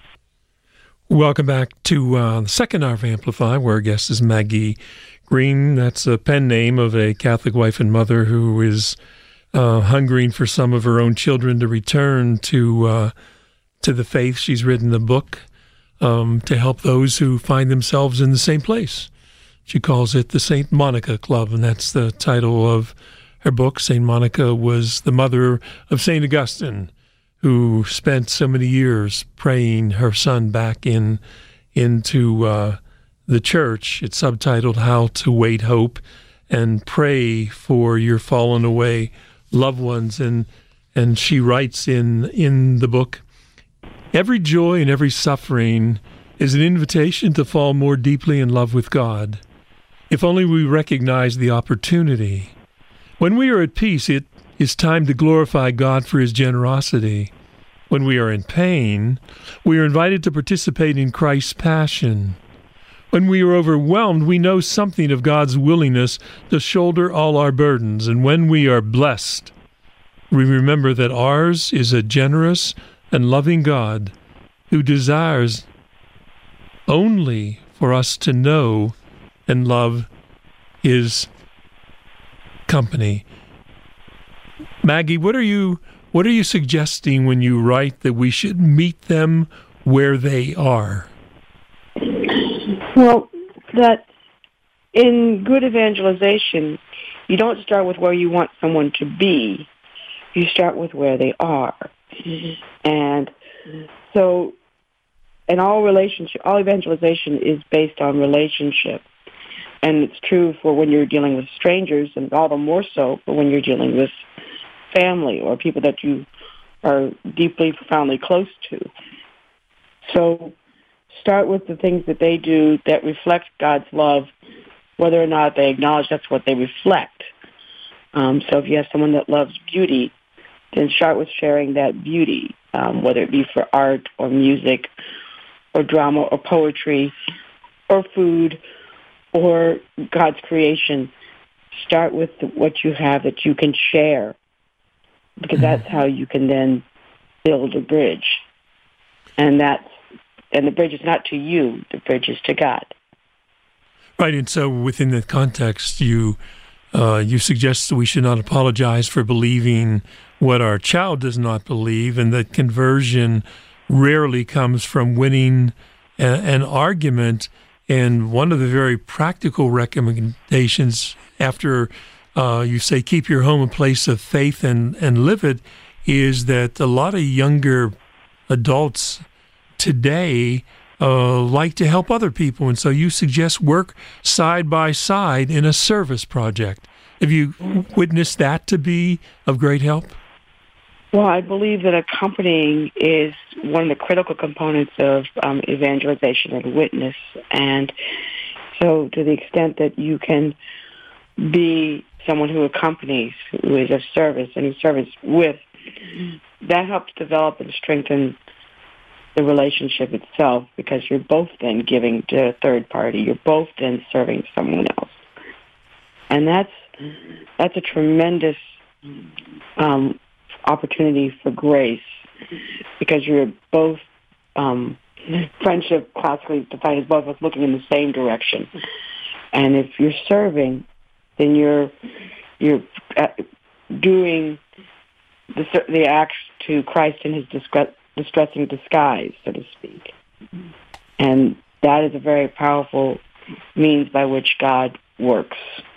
Speaker 6: Welcome back to uh, the second hour of Amplify, where our guest is Maggie Green. That's a pen name of a Catholic wife and mother who is uh, hungering for some of her own children to return to uh, to the faith. She's written a book um, to help those who find themselves in the same place. She calls it the Saint Monica Club, and that's the title of her book. Saint Monica was the mother of Saint Augustine, who spent so many years praying her son back in into uh, the church. It's subtitled How to Wait Hope and Pray for Your Fallen Away Loved Ones. And and she writes in, in the book, every joy and every suffering is an invitation to fall more deeply in love with God. If only we recognize the opportunity. When we are at peace, it is time to glorify God for his generosity. When we are in pain, we are invited to participate in Christ's passion. When we are overwhelmed, we know something of God's willingness to shoulder all our burdens. And when we are blessed, we remember that ours is a generous and loving God who desires only for us to know and love his company. Maggie, what are you what are you suggesting when you write that we should meet them where they are?
Speaker 7: Well, that in good evangelization, you don't start with where you want someone to be. You start with where they are. And so and all relationship, all evangelization is based on relationship. And it's true for when you're dealing with strangers, and all the more so for when you're dealing with family or people that you are deeply, profoundly close to. So start with the things that they do that reflect God's love, whether or not they acknowledge that's what they reflect. Um, so if you have someone that loves beauty, then start with sharing that beauty, um, whether it be for art or music or drama or poetry or food or God's creation. Start with what you have that you can share, because that's how you can then build a bridge. And that's and the bridge is not to you, the bridge is to God.
Speaker 6: Right, and so within that context, you uh, you suggest that we should not apologize for believing what our child does not believe, and that conversion rarely comes from winning a, an argument. And one of the very practical recommendations after uh, you say keep your home a place of faith and, and live it is that a lot of younger adults today uh, like to help other people. And so you suggest work side by side in a service project. Have you witnessed that to be of great help?
Speaker 7: Well, I believe that accompanying is one of the critical components of um, evangelization and witness. And so to the extent that you can be someone who accompanies, who is of service and who serves with, that helps develop and strengthen the relationship itself, because you're both then giving to a third party. You're both then serving someone else. And that's that's a tremendous um, opportunity for grace, because you're both, um, friendship classically defined as both of us looking in the same direction. And if you're serving, then you're you're doing the, the acts to Christ in his discre- distressing disguise, so to speak. And that is a very powerful means by which God works.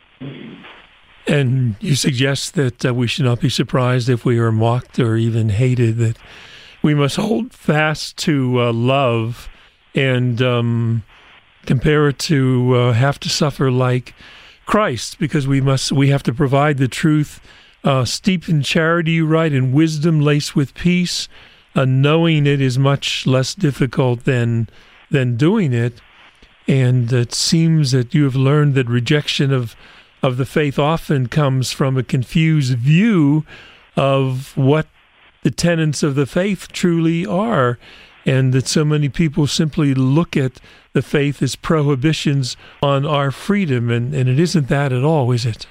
Speaker 6: And you suggest that uh, we should not be surprised if we are mocked or even hated, that we must hold fast to uh, love and um, compare it to uh, have to suffer like Christ, because we must we have to provide the truth uh, steeped in charity, right, and wisdom laced with peace. Uh, knowing it is much less difficult than than doing it. And it seems that you have learned that rejection of of the faith often comes from a confused view of what the tenets of the faith truly are, and that so many people simply look at the faith as prohibitions on our freedom, and, and it isn't that at all, is it?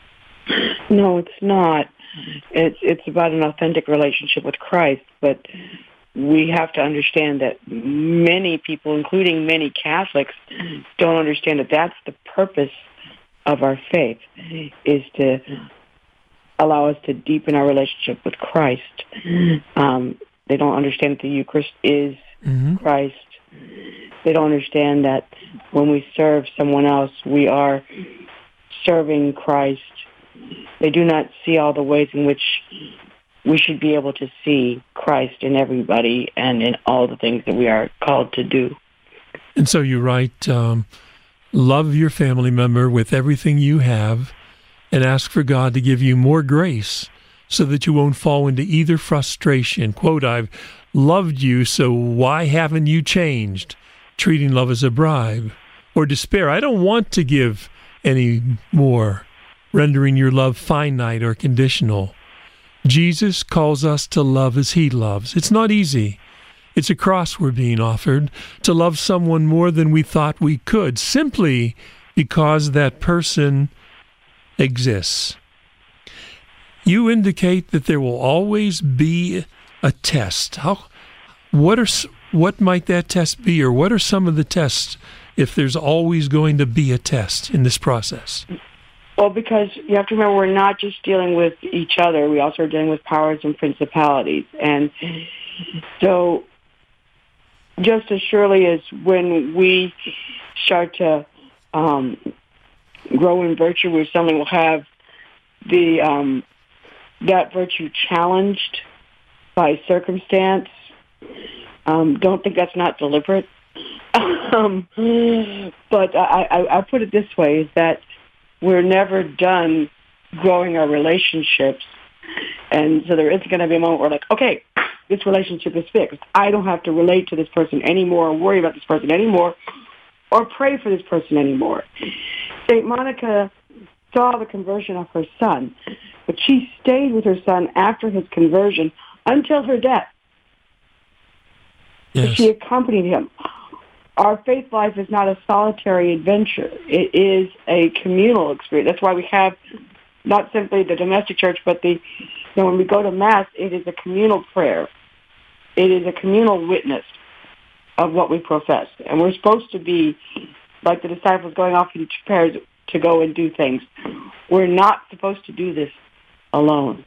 Speaker 7: No, it's not. It's it's about an authentic relationship with Christ, but we have to understand that many people, including many Catholics, don't understand that that's the purpose of our faith, is to allow us to deepen our relationship with Christ. Um, they don't understand that the Eucharist is mm-hmm. Christ. They don't understand that when we serve someone else, we are serving Christ. They do not see all the ways in which we should be able to see Christ in everybody and in all the things that we are called to do.
Speaker 6: And so you write, um, love your family member with everything you have and ask for God to give you more grace so that you won't fall into either frustration. Quote, I've loved you, so why haven't you changed? Treating love as a bribe. Or despair, I don't want to give any more. Rendering your love finite or conditional. Jesus calls us to love as he loves. It's not easy. It's a cross we're being offered, to love someone more than we thought we could, simply because that person exists. You indicate that there will always be a test. How, what are, what might that test be, or what are some of the tests if there's always going to be a test in this process?
Speaker 7: Well, because you have to remember, we're not just dealing with each other. We also are dealing with powers and principalities. And so just as surely as when we start to um, grow in virtue, we suddenly will have the um, that virtue challenged by circumstance, Um, don't think that's not deliberate. um, but I, I, I put it this way, is that we're never done growing our relationships. And so there isn't going to be a moment where, like, okay, this relationship is fixed. I don't have to relate to this person anymore or worry about this person anymore or pray for this person anymore. Saint Monica saw the conversion of her son, but she stayed with her son after his conversion until her death.
Speaker 6: Yes.
Speaker 7: She accompanied him. Our faith life is not a solitary adventure. It is a communal experience. That's why we have not simply the domestic church, but the, you know, when we go to Mass, it is a communal prayer. It is a communal witness of what we profess. And we're supposed to be like the disciples going off in pairs to go and do things. We're not supposed to do this alone.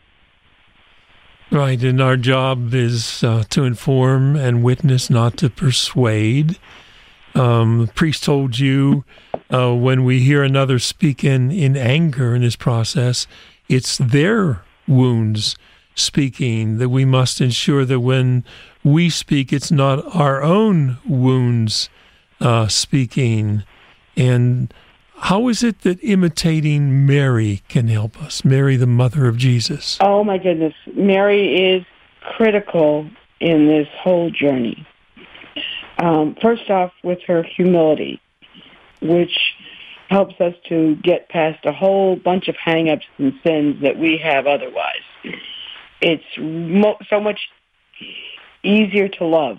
Speaker 6: Right, and our job is uh, to inform and witness, not to persuade. Um, the priest told you uh, when we hear another speak in, in anger in this process, it's their wounds speaking, that we must ensure that when we speak, it's not our own wounds uh, speaking. And how is it that imitating Mary can help us? Mary, the mother of Jesus.
Speaker 7: Oh, my goodness. Mary is critical in this whole journey. Um, first off, with her humility, which helps us to get past a whole bunch of hang-ups and sins that we have otherwise. It's mo- so much easier to love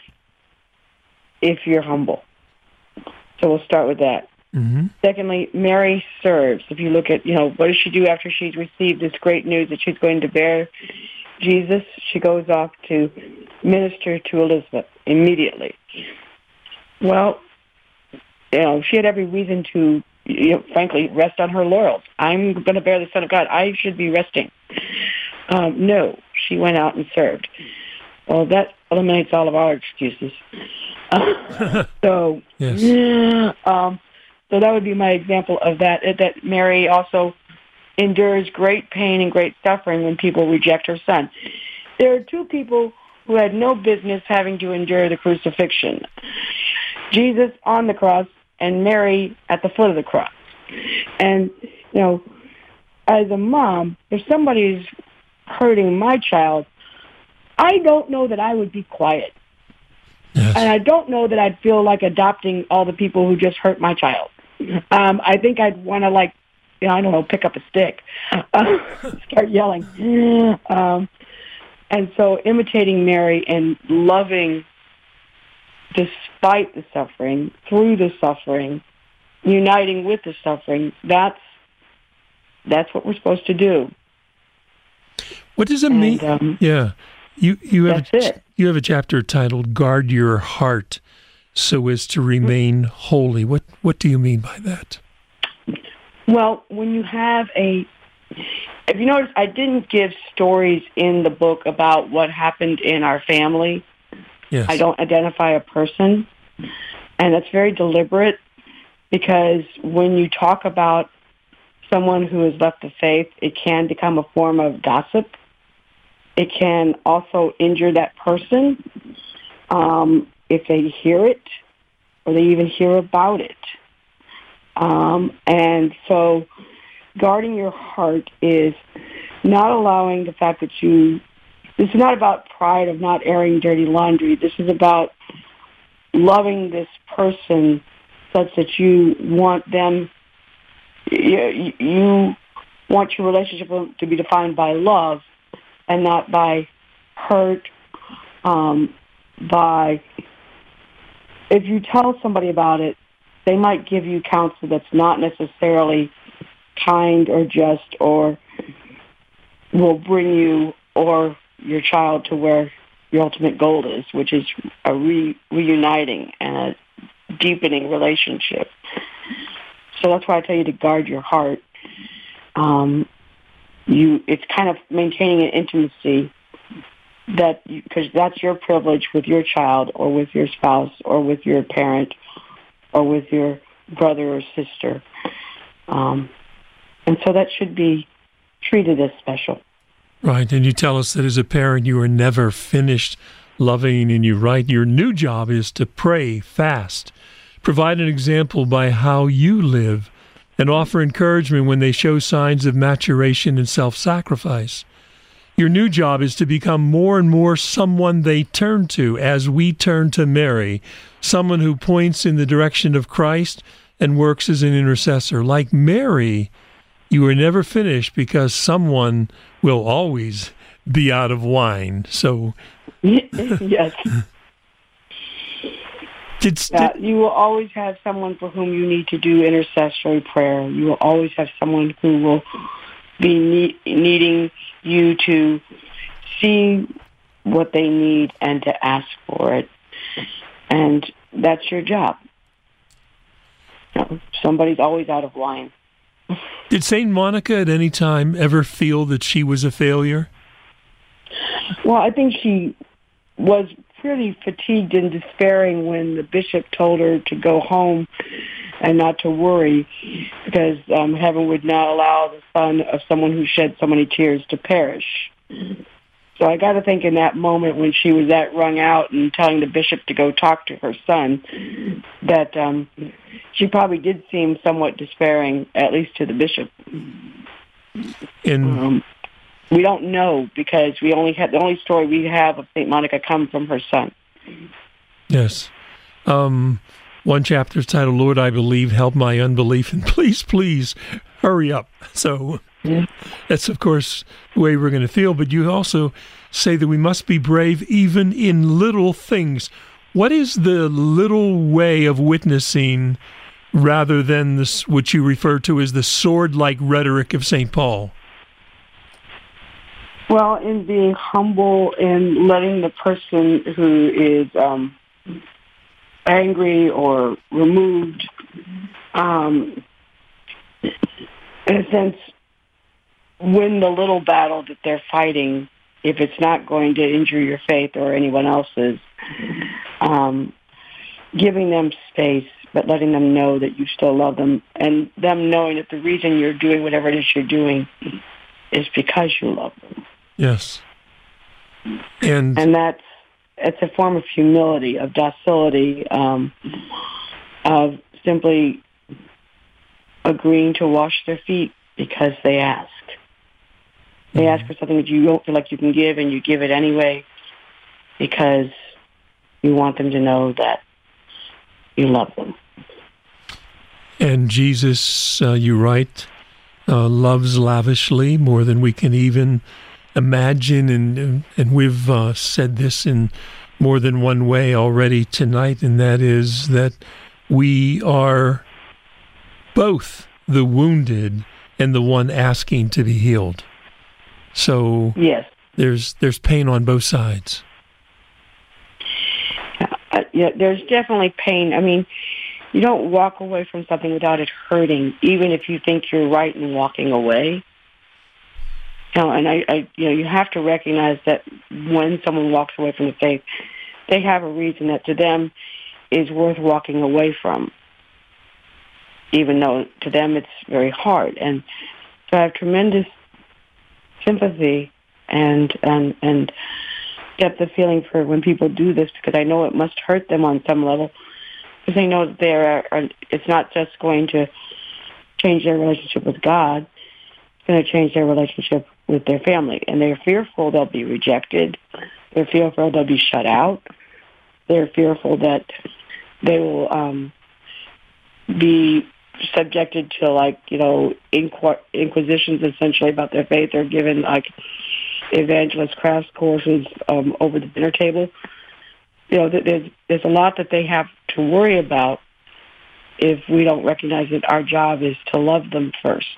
Speaker 7: if you're humble. So we'll start with that.
Speaker 6: Mm-hmm.
Speaker 7: Secondly, Mary serves. If you look at, you know, what does she do after she's received this great news that she's going to bear Jesus? She goes off to minister to Elizabeth immediately. Well, you know, she had every reason to, you know, frankly, rest on her laurels. I'm going to bear the Son of God. I should be resting. Um, no, she went out and served. Well, that eliminates all of our excuses. Uh, so,
Speaker 6: yes.
Speaker 7: yeah, um, so that would be my example of that, that Mary also endures great pain and great suffering when people reject her son. There are two people who had no business having to endure the crucifixion. Jesus on the cross and Mary at the foot of the cross. And, you know, as a mom, if somebody's hurting my child, I don't know that I would be quiet.
Speaker 6: Yes.
Speaker 7: And I don't know that I'd feel like adopting all the people who just hurt my child. Um, I think I'd want to, like, you know, I don't know, pick up a stick, uh, start yelling. Um, and so imitating Mary and loving despite the suffering, through the suffering, uniting with the suffering, that's that's what we're supposed to do.
Speaker 6: What does it
Speaker 7: and,
Speaker 6: mean?
Speaker 7: Um,
Speaker 6: yeah. You you have
Speaker 7: That's
Speaker 6: a,
Speaker 7: it.
Speaker 6: you have a chapter titled "Guard Your Heart so as to remain holy." What what do you mean by that?
Speaker 7: Well, when you have a, if you notice, I didn't give stories in the book about what happened in our family.
Speaker 6: Yes.
Speaker 7: I don't identify a person, and that's very deliberate because when you talk about someone who has left the faith, it can become a form of gossip. It can also injure that person um, if they hear it or they even hear about it. Um, and so guarding your heart is not allowing the fact that you, this is not about pride of not airing dirty laundry. This is about loving this person such that you want them, you, you want your relationship to be defined by love and not by hurt, um, by, if you tell somebody about it, they might give you counsel that's not necessarily kind or just or will bring you or your child to where your ultimate goal is, which is a re- reuniting and a deepening relationship. So that's why I tell you to guard your heart. Um, you, it's kind of maintaining an intimacy that, because that's your privilege with your child or with your spouse or with your parent or with your brother or sister. Um, and so that should be treated as special.
Speaker 6: Right, and you tell us that as a parent you are never finished loving, and you write, your new job is to pray, fast, provide an example by how you live, and offer encouragement when they show signs of maturation and self-sacrifice. Your new job is to become more and more someone they turn to, as we turn to Mary, someone who points in the direction of Christ and works as an intercessor. Like Mary, you are never finished because someone will always be out of wine. So,
Speaker 7: yes.
Speaker 6: Did,
Speaker 7: uh, you will always have someone for whom you need to do intercessory prayer. You will always have someone who will be need, needing you to see what they need and to ask for it. And that's your job. You know, somebody's always out of line.
Speaker 6: Did Saint Monica at any time ever feel that she was a failure?
Speaker 7: Well, I think she was pretty fatigued and despairing when the bishop told her to go home and not to worry, because um, heaven would not allow the son of someone who shed so many tears to perish. So I got to think in that moment when she was that wrung out and telling the bishop to go talk to her son, that um, she probably did seem somewhat despairing, at least to the bishop.
Speaker 6: In
Speaker 7: um, we don't know, because we only have the only story we have of Saint Monica come from her son.
Speaker 6: Yes. Um, one chapter is titled, Lord, I Believe, Help My Unbelief, and please, please, hurry up. So yeah. That's, of course, the way we're going to feel, but you also say that we must be brave even in little things. What is the little way of witnessing rather than this, what you refer to as the sword-like rhetoric of Saint Paul?
Speaker 7: Well, in being humble and letting the person who is um, angry or removed, um, in a sense, win the little battle that they're fighting, if it's not going to injure your faith or anyone else's, um, giving them space, but letting them know that you still love them, and them knowing that the reason you're doing whatever it is you're doing is because you love them.
Speaker 6: Yes. And
Speaker 7: and that's it's a form of humility, of docility, um, of simply agreeing to wash their feet because they ask. They mm-hmm. ask for something that you don't feel like you can give, and you give it anyway because you want them to know that you love them.
Speaker 6: And Jesus, uh, you write, uh, loves lavishly more than we can even imagine, and and we've uh, said this in more than one way already tonight, and that is that we are both the wounded and the one asking to be healed. So
Speaker 7: yes,
Speaker 6: there's there's pain on both sides.
Speaker 7: Uh, yeah, there's definitely pain. I mean, you don't walk away from something without it hurting, even if you think you're right in walking away. You know, and I, I, you know, you have to recognize that when someone walks away from the faith, they have a reason that to them is worth walking away from, even though to them it's very hard. And so I have tremendous sympathy and and and get the feeling for when people do this, because I know it must hurt them on some level, because they know that they are, are. It's not just going to change their relationship with God; it's going to change their relationship with their family, and they're fearful they'll be rejected. They're fearful they'll be shut out. They're fearful that they will um, be subjected to, like, you know, inqu- inquisitions essentially about their faith. They're given like evangelist crash courses um, over the dinner table. You know, there's there's a lot that they have to worry about if we don't recognize that our job is to love them first.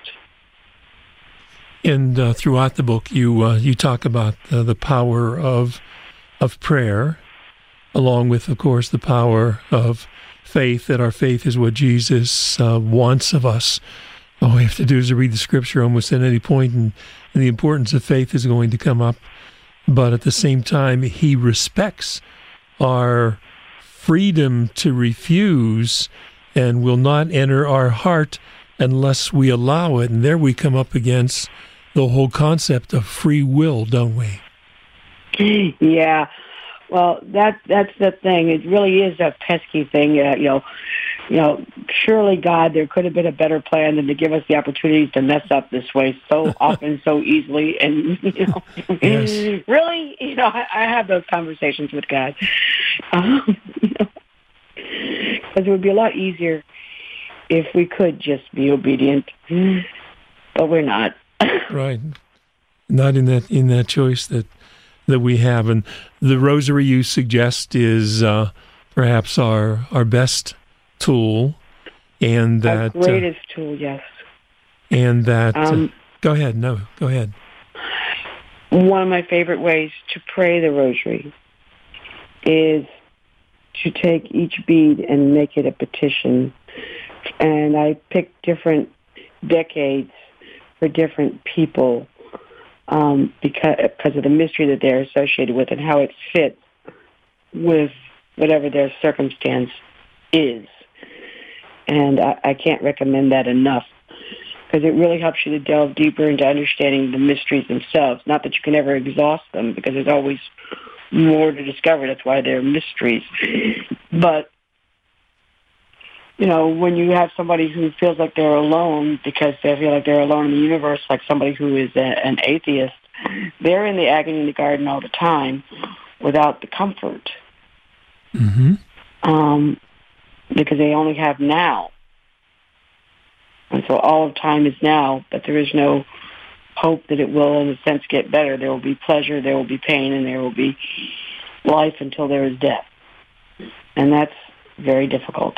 Speaker 6: And uh, throughout the book, you uh, you talk about uh, the power of of prayer, along with, of course, the power of faith. That our faith is what Jesus uh, wants of us. All we have to do is to read the Scripture almost at any point, and, and the importance of faith is going to come up. But at the same time, He respects our freedom to refuse, and will not enter our heart unless we allow it. And there we come up against the whole concept of free will, don't we?
Speaker 7: Yeah. Well, that that's the thing. It really is a pesky thing. Uh, you know, you know. Surely, God, there could have been a better plan than to give us the opportunity to mess up this way so often, so easily. And you know, yes. really, you know, I, I have those conversations with God. Um, you know, because it would be a lot easier if we could just be obedient, but we're not.
Speaker 6: Right, not in that in that choice that. that we have. And the rosary you suggest is uh, perhaps our our best tool, and that
Speaker 7: our greatest uh, tool, yes.
Speaker 6: And that
Speaker 7: um,
Speaker 6: uh, go ahead, no, go ahead.
Speaker 7: One of my favorite ways to pray the rosary is to take each bead and make it a petition. And I picked different decades for different people. Um, because, because of the mystery that they're associated with and how it fits with whatever their circumstance is. And I, I can't recommend that enough because it really helps you to delve deeper into understanding the mysteries themselves. Not that you can ever exhaust them because there's always more to discover. That's why they're mysteries. But you know, when you have somebody who feels like they're alone because they feel like they're alone in the universe, like somebody who is a, an atheist, they're in the agony in the garden all the time without the comfort.
Speaker 6: Mm-hmm.
Speaker 7: Um, because they only have now. And so all of time is now, but there is no hope that it will, in a sense, get better. There will be pleasure, there will be pain, and there will be life until there is death. And that's very difficult.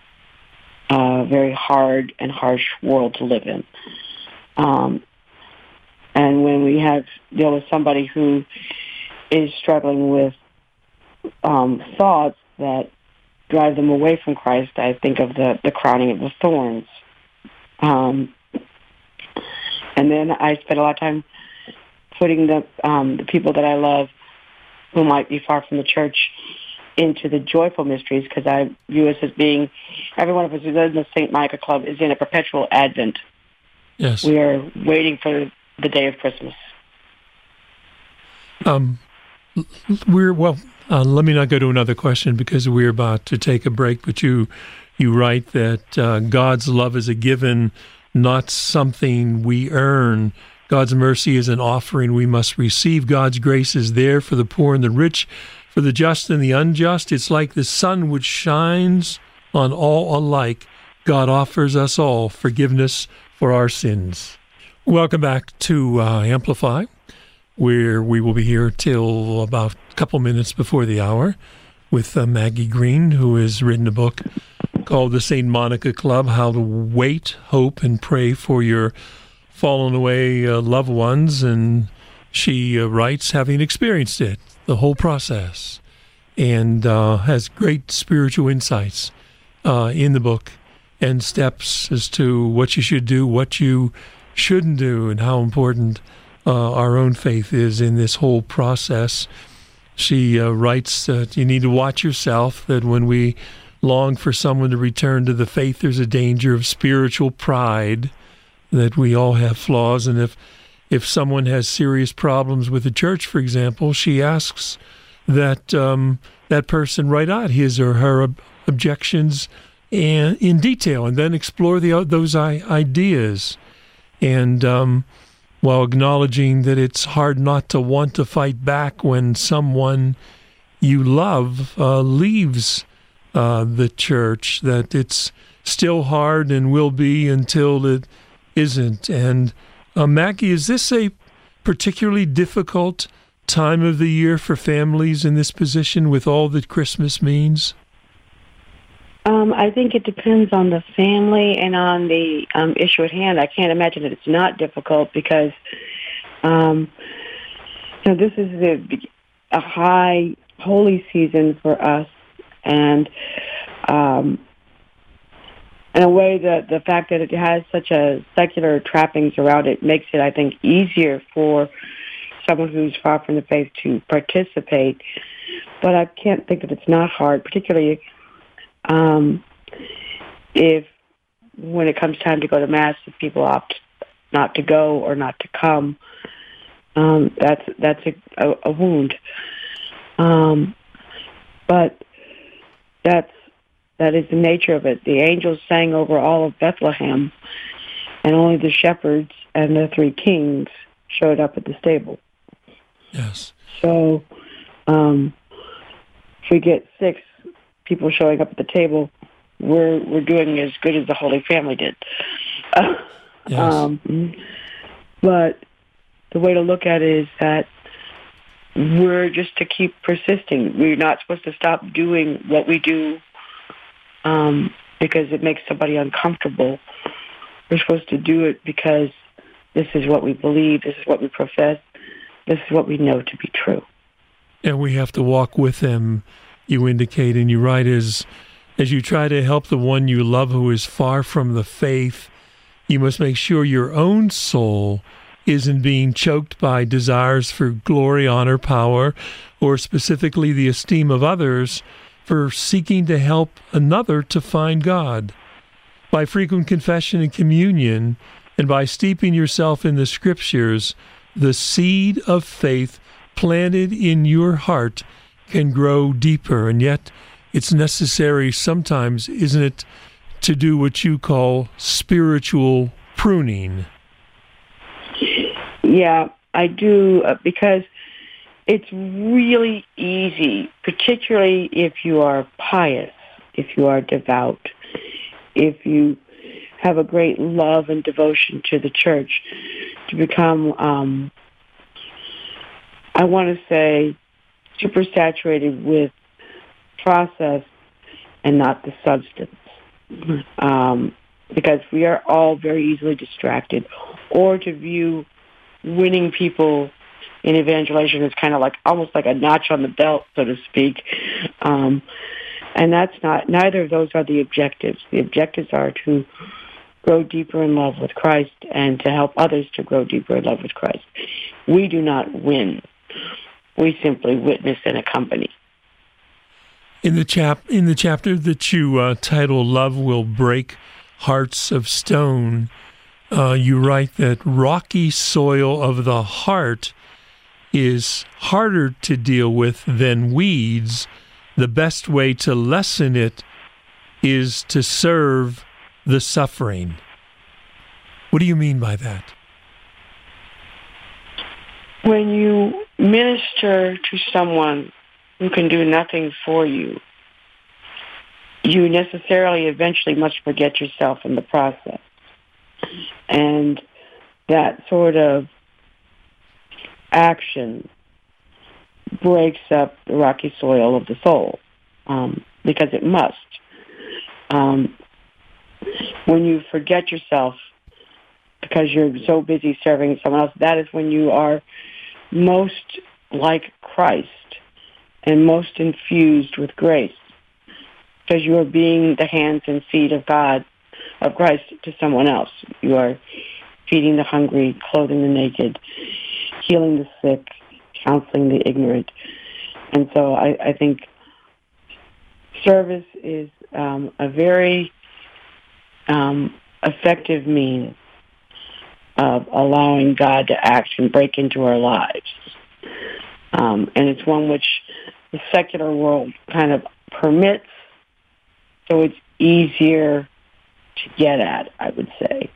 Speaker 7: A uh, very hard and harsh world to live in. Um, and when we have deal with somebody who is struggling with um, thoughts that drive them away from Christ, I think of the, the crowning of the thorns. Um, and then I spend a lot of time putting the um, the people that I love who might be far from the church into the joyful mysteries, because I view us as being, every one of us who's in the Saint Micah Club is in a perpetual Advent.
Speaker 6: Yes.
Speaker 7: We are waiting for the day of Christmas.
Speaker 6: Um, we're, well, uh, let me not go to another question because we're about to take a break, but you, you write that uh, God's love is a given, not something we earn. God's mercy is an offering we must receive. God's grace is there for the poor and the rich, for the just and the unjust. It's like the sun which shines on all alike. God offers us all forgiveness for our sins. Welcome back to uh, Amplify, where we will be here till about a couple minutes before the hour with uh, Maggie Green, who has written a book called The Saint Monica Club, How to Wait, Hope, and Pray for Your Fallen Away uh, Loved Ones. And she uh, writes, having experienced it, the whole process, and uh, has great spiritual insights uh, in the book and steps as to what you should do, what you shouldn't do, and how important uh, our own faith is in this whole process. She uh, writes that you need to watch yourself, that when we long for someone to return to the faith, there's a danger of spiritual pride, that we all have flaws, and if If someone has serious problems with the church, for example, she asks that um, that person write out his or her ob- objections and, in detail, and then explore the, those I- ideas. And um, while acknowledging that it's hard not to want to fight back when someone you love uh, leaves uh, the church, that it's still hard and will be until it isn't. And Uh, Maggie, is this a particularly difficult time of the year for families in this position with all that Christmas means?
Speaker 7: Um, I think it depends on the family and on the um, issue at hand. I can't imagine that it's not difficult because, um, you know, this is a, a high holy season for us, and um, in a way, the the fact that it has such a secular trappings around it makes it, I think, easier for someone who's far from the faith to participate. But I can't think that it's not hard, particularly um, if, when it comes time to go to Mass, if people opt not to go or not to come. Um, that's that's a, a, a wound. Um, but that's that is the nature of it. The angels sang over all of Bethlehem, and only the shepherds and the three kings showed up at the stable.
Speaker 6: Yes.
Speaker 7: So um, if we get six people showing up at the table, we're we're doing as good as the Holy Family did. Uh,
Speaker 6: yes.
Speaker 7: Um, but the way to look at it is that we're just to keep persisting. We're not supposed to stop doing what we do um, because it makes somebody uncomfortable. We're supposed to do it because this is what we believe, this is what we profess, this is what we know to be true.
Speaker 6: And we have to walk with them, you indicate, and you write, as, as you try to help the one you love who is far from the faith, you must make sure your own soul isn't being choked by desires for glory, honor, power, or specifically the esteem of others for seeking to help another to find God. By frequent confession and communion, and by steeping yourself in the Scriptures, the seed of faith planted in your heart can grow deeper. And yet it's necessary sometimes, isn't it, to do what you call spiritual pruning?
Speaker 7: Yeah, I do, uh, because it's really easy, particularly if you are pious, if you are devout, if you have a great love and devotion to the church, to become, um, I want to say, super saturated with process and not the substance. Um, because we are all very easily distracted, or to view winning people in evangelization as kind of like almost like a notch on the belt, so to speak. Um, and that's not, neither of those are the objectives. The objectives are to grow deeper in love with Christ and to help others to grow deeper in love with Christ. We do not win. We simply witness and accompany.
Speaker 6: In the chap in the chapter that you uh, title "Love Will Break Hearts of Stone," uh, you write that rocky soil of the heart is harder to deal with than weeds. The best way to lessen it is to serve the suffering. What do you mean by that?
Speaker 7: When you minister to someone who can do nothing for you, you necessarily eventually must forget yourself in the process. And that sort of action breaks up the rocky soil of the soul, um, because it must. Um, when you forget yourself because you're so busy serving someone else, that is when you are most like Christ and most infused with grace, because you are being the hands and feet of God, of Christ, to someone else. You are feeding the hungry, clothing the naked, healing the sick, counseling the ignorant. And so I, I think service is um, a very um, effective means of allowing God to act and break into our lives. Um, and it's one which the secular world kind of permits, so it's easier to get at, I would say.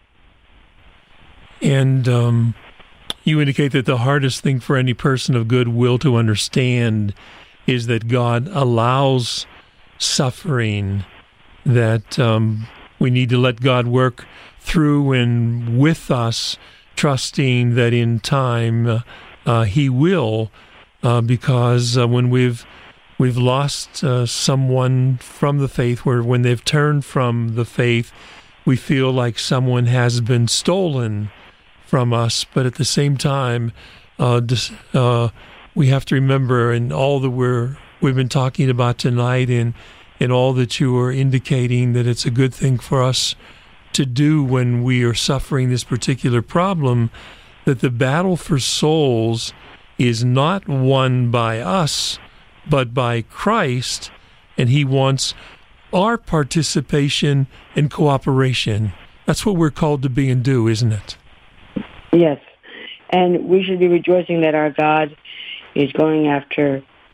Speaker 6: And um, you indicate that the hardest thing for any person of good will to understand is that God allows suffering, that um, we need to let God work through and with us, trusting that in time uh, uh, He will, uh, because uh, when we've we've lost uh, someone from the faith, where when they've turned from the faith, we feel like someone has been stolen from us. But at the same time, uh, dis- uh, we have to remember, and all that we're we've been talking about tonight, and and all that you are indicating, that it's a good thing for us to do when we are suffering this particular problem, that the battle for souls is not won by us, but by Christ, and He wants our participation and cooperation. That's what we're called to be and do, isn't it?
Speaker 7: Yes, and we should be rejoicing that our God is going after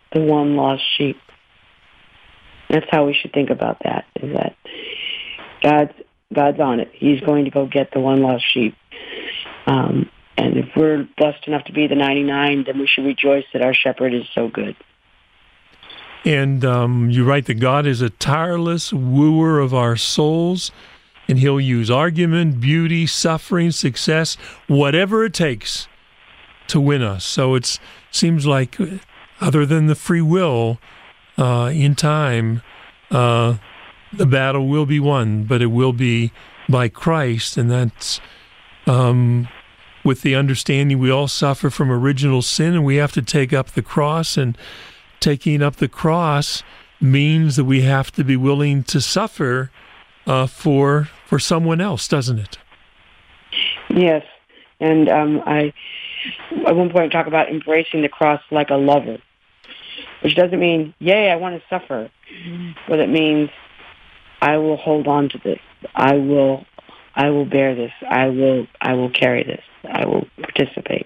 Speaker 7: the one lost sheep. That's how we should think about that, is that God's, God's on it. He's going to go get the one lost sheep. Um, and if we're blessed enough to be the ninety-nine, then we should rejoice that our shepherd is so good.
Speaker 6: And um, you write that God is a tireless wooer of our souls, and he'll use argument, beauty, suffering, success, whatever it takes to win us. So it seems like, other than the free will, uh, in time, uh, the battle will be won, but it will be by Christ, and that's um, with the understanding we all suffer from original sin, and we have to take up the cross, and taking up the cross means that we have to be willing to suffer uh, for for someone else, doesn't it?
Speaker 7: Yes, and um, I at one point talk about embracing the cross like a lover, which doesn't mean, yay, I want to suffer, but it means I will hold on to this. I will, I will bear this. I will, I will carry this. I will participate.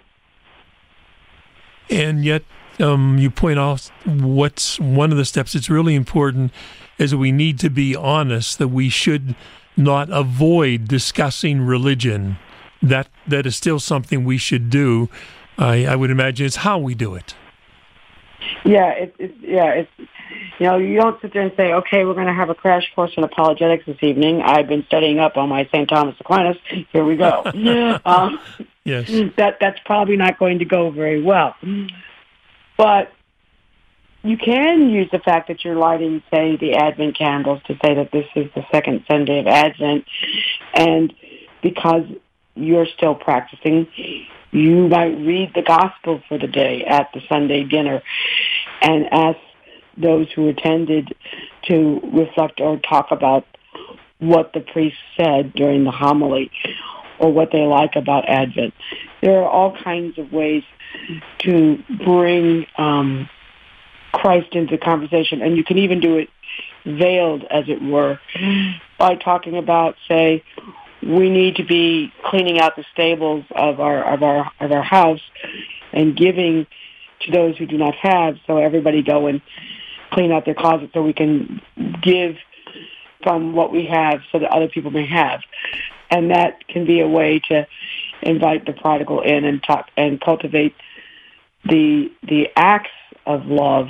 Speaker 6: And yet, um, you point out what's one of the steps that's really important is that we need to be honest, that we should not avoid discussing religion. That that is still something we should do. I, I would imagine it's how we do it.
Speaker 7: Yeah, it's it's yeah, it's you know, you don't sit there and say, okay, we're going to have a crash course in apologetics this evening. I've been studying up on my Saint Thomas Aquinas. Here we go. um,
Speaker 6: yes,
Speaker 7: that that's probably not going to go very well. But you can use the fact that you're lighting, say, the Advent candles to say that this is the second Sunday of Advent, and because you're still practicing, you might read the gospel for the day at the Sunday dinner and ask those who attended to reflect or talk about what the priest said during the homily or what they like about Advent. There are all kinds of ways to bring um, Christ into the conversation, and you can even do it veiled, as it were, by talking about, say, we need to be cleaning out the stables of our of our of our house and giving to those who do not have. So everybody go and clean out their closet so we can give from what we have so that other people may have. And that can be a way to invite the prodigal in and talk and cultivate the the acts of love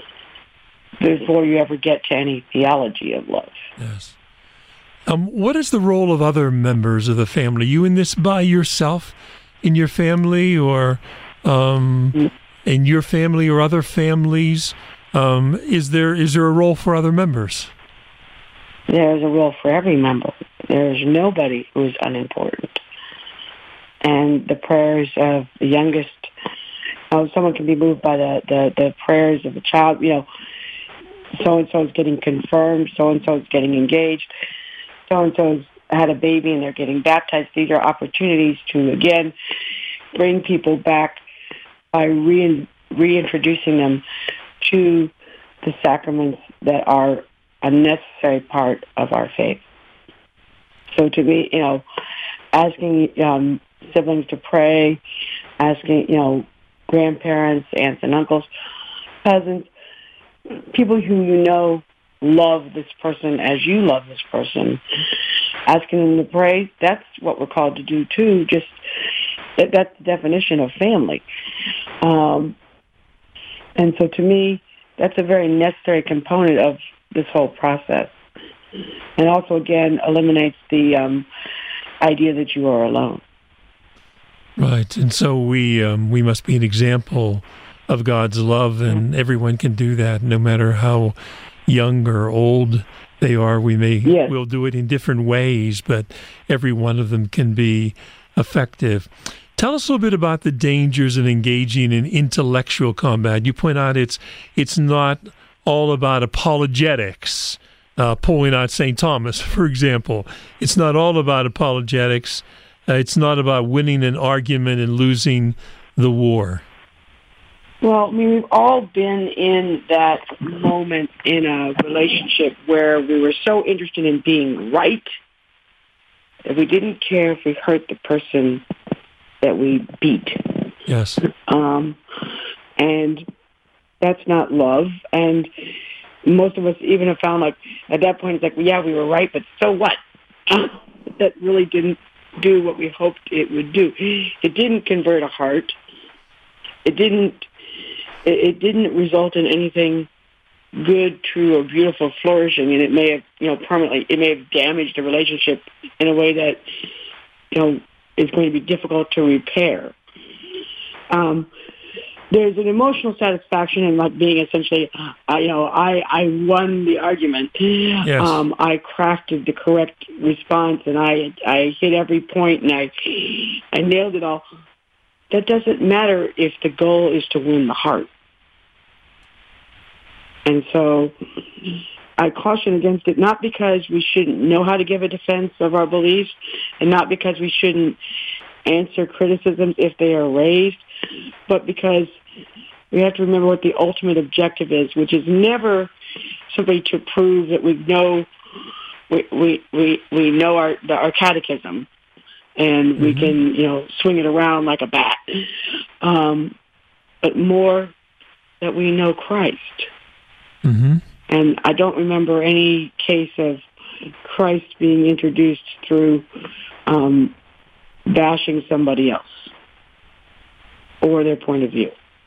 Speaker 7: before you ever get to any theology of love.
Speaker 6: Yes. Um, what is the role of other members of the family? You in this by yourself, in your family, or um, mm-hmm. in your family or other families? Um, is there is there a role for other members?
Speaker 7: There's a role for every member. There's nobody who is unimportant. And the prayers of the youngest, you know, someone can be moved by the, the, the prayers of a child, you know, so-and-so is getting confirmed, so-and-so is getting engaged, so-and-so's had a baby and they're getting baptized. These are opportunities to, again, bring people back by re- reintroducing them to the sacraments that are a necessary part of our faith. So to me, you know, asking um, siblings to pray, asking, you know, grandparents, aunts and uncles, cousins, people who you know love this person as you love this person, asking them to pray, that's what we're called to do too. Just that, that's the definition of family. Um, and so to me, that's a very necessary component of this whole process. And also, again, eliminates the um, idea that you are alone.
Speaker 6: Right. And so we um, we must be an example of God's love, and everyone can do that, no matter how young or old they are. We may
Speaker 7: yes.
Speaker 6: we'll do it in different ways, but every one of them can be effective. Tell us a little bit about the dangers of engaging in intellectual combat. You point out it's it's not all about apologetics, uh, pulling out Saint Thomas, for example. It's not all about apologetics. Uh, it's not about winning an argument and losing the war.
Speaker 7: Well, I mean, we've all been in that moment in a relationship where we were so interested in being right that we didn't care if we hurt the person that we beat.
Speaker 6: Yes.
Speaker 7: Um, and that's not love. And most of us even have found, like, at that point, it's like, well, yeah, we were right, but so what? That really didn't do what we hoped it would do. It didn't convert a heart. It didn't. It didn't result in anything good, true, or beautiful, flourishing, and it may have, you know, permanently. It may have damaged the relationship in a way that, you know, is going to be difficult to repair. Um, there's an emotional satisfaction in, like, being essentially, uh, you know, I, I won the argument.
Speaker 6: Yes.
Speaker 7: Um, I crafted the correct response, and I I hit every point, and I I nailed it all. That doesn't matter if the goal is to win the heart. And so I caution against it, not because we shouldn't know how to give a defense of our beliefs, and not because we shouldn't answer criticisms if they are raised, but because we have to remember what the ultimate objective is, which is never simply to prove that we know we we we, we know our the, our catechism, and mm-hmm. we can, you know, swing it around like a bat, um, but more that we know Christ.
Speaker 6: Mm-hmm.
Speaker 7: And I don't remember any case of Christ being introduced through um, bashing somebody else or their point of view.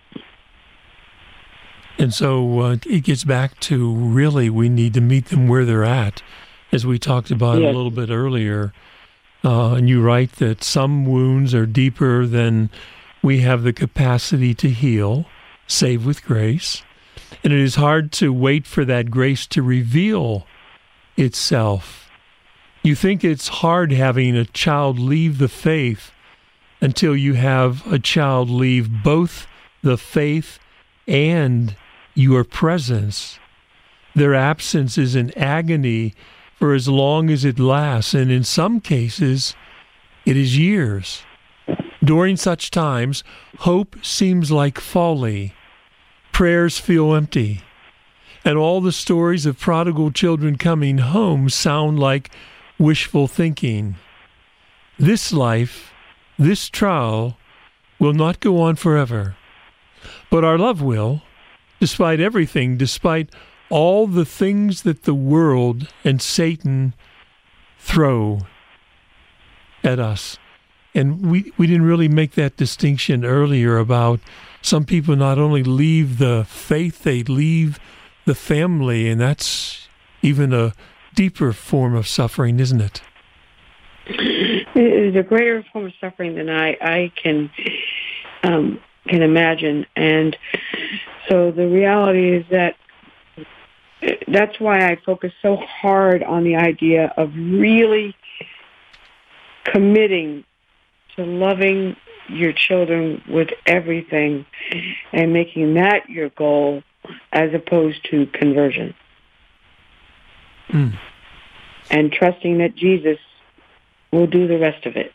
Speaker 6: And so uh, it gets back to, really, we need to meet them where they're at, as we talked about yes. a little bit earlier. Uh, and you write that some wounds are deeper than we have the capacity to heal, save with grace. And it is hard to wait for that grace to reveal itself. You think it's hard having a child leave the faith until you have a child leave both the faith and your presence. Their absence is an agony for as long as it lasts, and in some cases, it is years. During such times, hope seems like folly. Prayers feel empty, and all the stories of prodigal children coming home sound like wishful thinking. This life, this trial, will not go on forever, but our love will, despite everything, despite all the things that the world and Satan throw at us. And we, we didn't really make that distinction earlier about some people not only leave the faith, they leave the family, and that's even a deeper form of suffering, isn't it?
Speaker 7: It is a greater form of suffering than I, I can um, can imagine. And so the reality is that that's why I focus so hard on the idea of really committing to loving your children with everything and making that your goal as opposed to conversion.
Speaker 6: Mm.
Speaker 7: And trusting that Jesus will do the rest of it.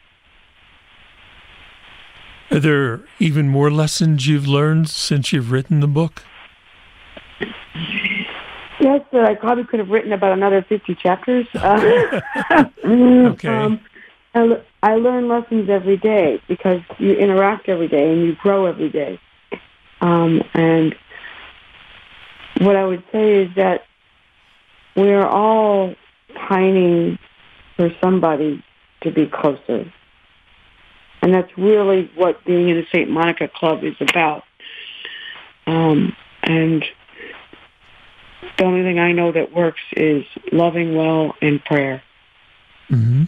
Speaker 6: Are there even more lessons you've learned since you've written the book?
Speaker 7: Yes, but I probably could have written about another fifty chapters. Uh,
Speaker 6: okay.
Speaker 7: Um, I, I learn lessons every day because you interact every day and you grow every day. Um, and what I would say is that we're all pining for somebody to be closer. And that's really what being in the Saint Monica Club is about. Um, and the only thing I know that works is loving well and prayer.
Speaker 6: Mm-hmm.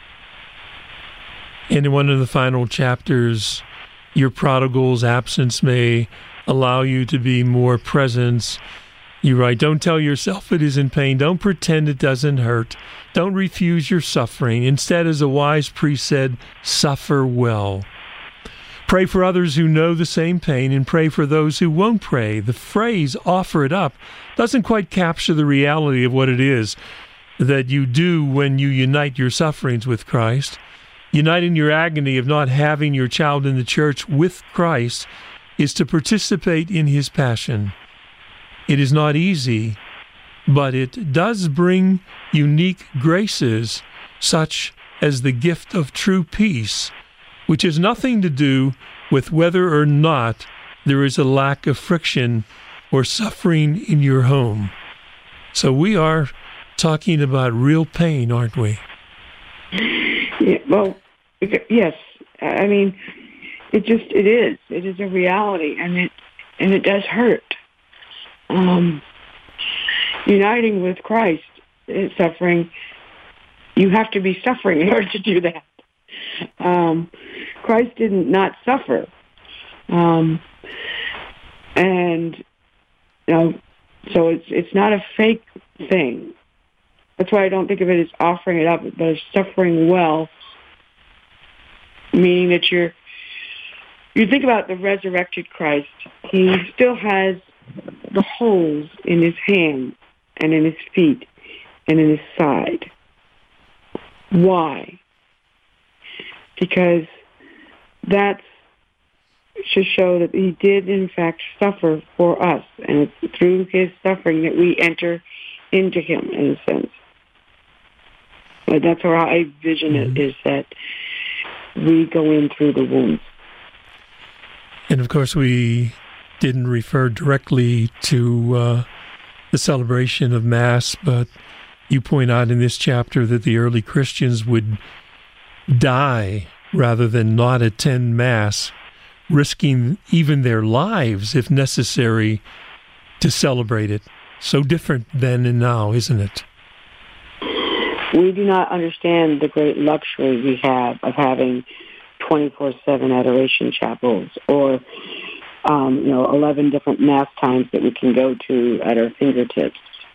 Speaker 6: And in one of the final chapters, your prodigal's absence may allow you to be more present. You write, don't tell yourself it isn't pain. Don't pretend it doesn't hurt. Don't refuse your suffering. Instead, as a wise priest said, suffer well. Pray for others who know the same pain and pray for those who won't pray. The phrase, offer it up, doesn't quite capture the reality of what it is that you do when you unite your sufferings with Christ. Uniting your agony of not having your child in the church with Christ is to participate in his passion. It is not easy, but it does bring unique graces, such as the gift of true peace, which has nothing to do with whether or not there is a lack of friction or suffering in your home. So we are talking about real pain, aren't we?
Speaker 7: Yeah, well, yes. I mean, it just, it is. It is a reality, and it, and it does hurt. Um, uniting with Christ is suffering. You have to be suffering in order to do that. Um, Christ didn't not suffer. Um, and, you know, so it's it's not a fake thing. That's why I don't think of it as offering it up, but as suffering well, meaning that you're, you think about the resurrected Christ, he still has the holes in his hands and in his feet and in his side. Why? Because that's to show that he did, in fact, suffer for us. And it's through his suffering that we enter into him, in a sense. But that's how I vision it, is that we go in through the wounds.
Speaker 6: And, of course, we didn't refer directly to uh, the celebration of Mass, but you point out in this chapter that the early Christians would die rather than not attend Mass, risking even their lives, if necessary, to celebrate it. So different then and now, isn't it?
Speaker 7: We do not understand the great luxury we have of having twenty-four seven adoration chapels, or um, you know, eleven different Mass times that we can go to at our fingertips.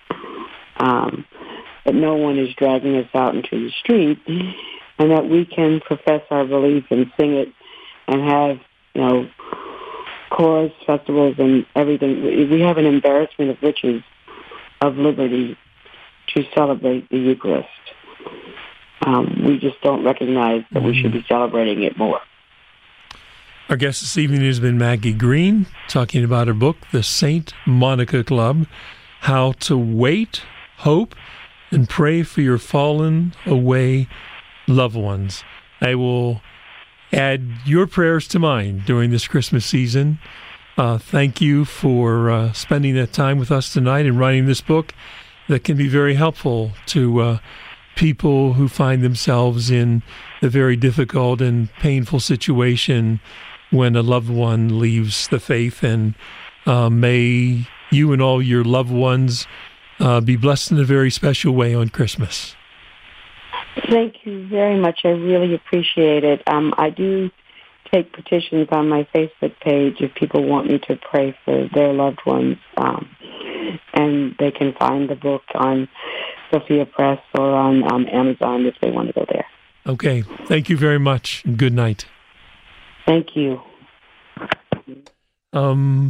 Speaker 7: Um, but no one is dragging us out into the street, and that we can profess our belief and sing it and have, you know, chorus festivals and everything. We have an embarrassment of riches of liberty to celebrate the Eucharist. Um, we just don't recognize that we should be celebrating it more.
Speaker 6: Our guest this evening has been Maggie Green, talking about her book, The Saint Monica Club, How to Wait, Hope, and Pray for Your Fallen Away Loved Ones. I will add your prayers to mine during this Christmas season. Uh, thank you for uh, spending that time with us tonight and writing this book that can be very helpful to uh, people who find themselves in a very difficult and painful situation when a loved one leaves the faith. And uh, may you and all your loved ones uh, be blessed in a very special way on Christmas.
Speaker 7: Thank you very much. I really appreciate it. Um, I do take petitions on my Facebook page if people want me to pray for their loved ones. Um, and they can find the book on Sophia Press or on um, Amazon if they want to go there.
Speaker 6: Okay. Thank you very much, and good night.
Speaker 7: Thank you.
Speaker 6: Um,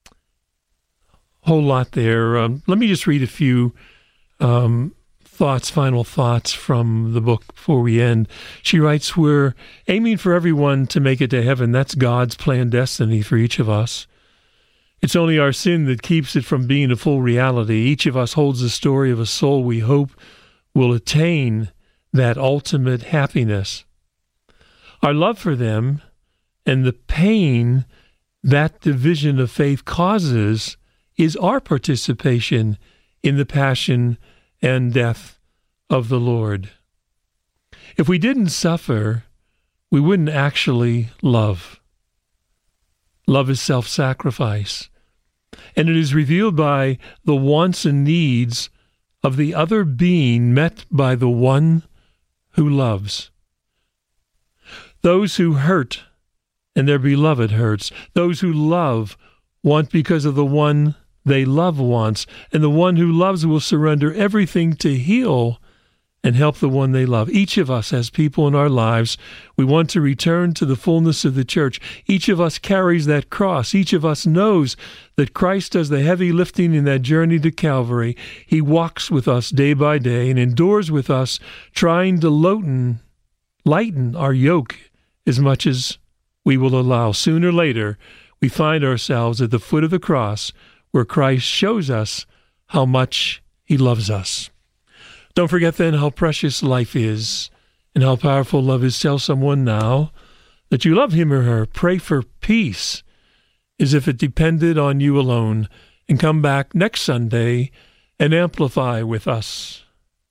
Speaker 6: whole lot there. Um, let me just read a few um, thoughts, final thoughts from the book before we end. She writes, we're aiming for everyone to make it to heaven. That's God's planned destiny for each of us. It's only our sin that keeps it from being a full reality. Each of us holds the story of a soul we hope will attain that ultimate happiness. Our love for them and the pain that division of faith causes is our participation in the passion and death of the Lord. If we didn't suffer, we wouldn't actually love. Love is self-sacrifice, and it is revealed by the wants and needs of the other being met by the one who loves. Those who hurt and their beloved hurts. Those who love want because of the one they love wants, and the one who loves will surrender everything to heal and help the one they love. Each of us as people in our lives, we want to return to the fullness of the church. Each of us carries that cross. Each of us knows that Christ does the heavy lifting in that journey to Calvary. He walks with us day by day and endures with us, trying to lighten, lighten our yoke as much as we will allow. Sooner or later, we find ourselves at the foot of the cross where Christ shows us how much he loves us. Don't forget then how precious life is and how powerful love is. Tell someone now that you love him or her. Pray for peace as if it depended on you alone, and come back next Sunday and amplify with us.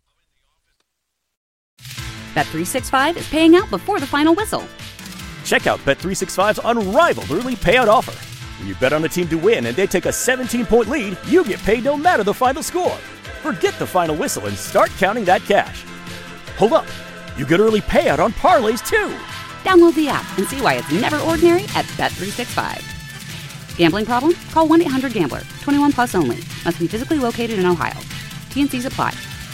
Speaker 1: Bet three sixty-five is paying out before the final whistle.
Speaker 2: Check out Bet three sixty-five's unrivaled early payout offer. When you bet on a team to win and they take a seventeen-point lead, you get paid no matter the final score. Forget the final whistle and start counting that cash. Hold up. You get early payout on parlays, too.
Speaker 1: Download the app and see why it's never ordinary at Bet three sixty-five. Gambling problem? Call one eight hundred gambler. twenty-one plus only. Must be physically located in Ohio. T N Cs apply.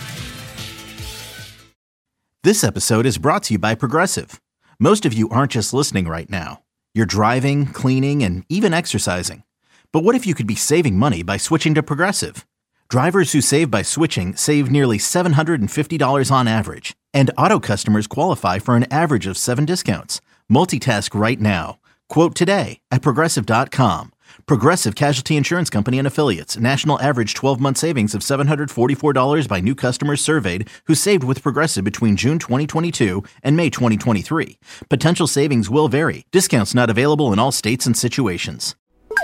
Speaker 3: This episode is brought to you by Progressive. Most of you aren't just listening right now. You're driving, cleaning, and even exercising. But what if you could be saving money by switching to Progressive? Drivers who save by switching save nearly seven hundred fifty dollars on average. And auto customers qualify for an average of seven discounts. Multitask right now. Quote today at Progressive dot com. Progressive Casualty Insurance Company and Affiliates. National average twelve-month savings of seven hundred forty-four dollars by new customers surveyed who saved with Progressive between June twenty twenty-two and May twenty twenty-three. Potential savings will vary. Discounts not available in all states and situations.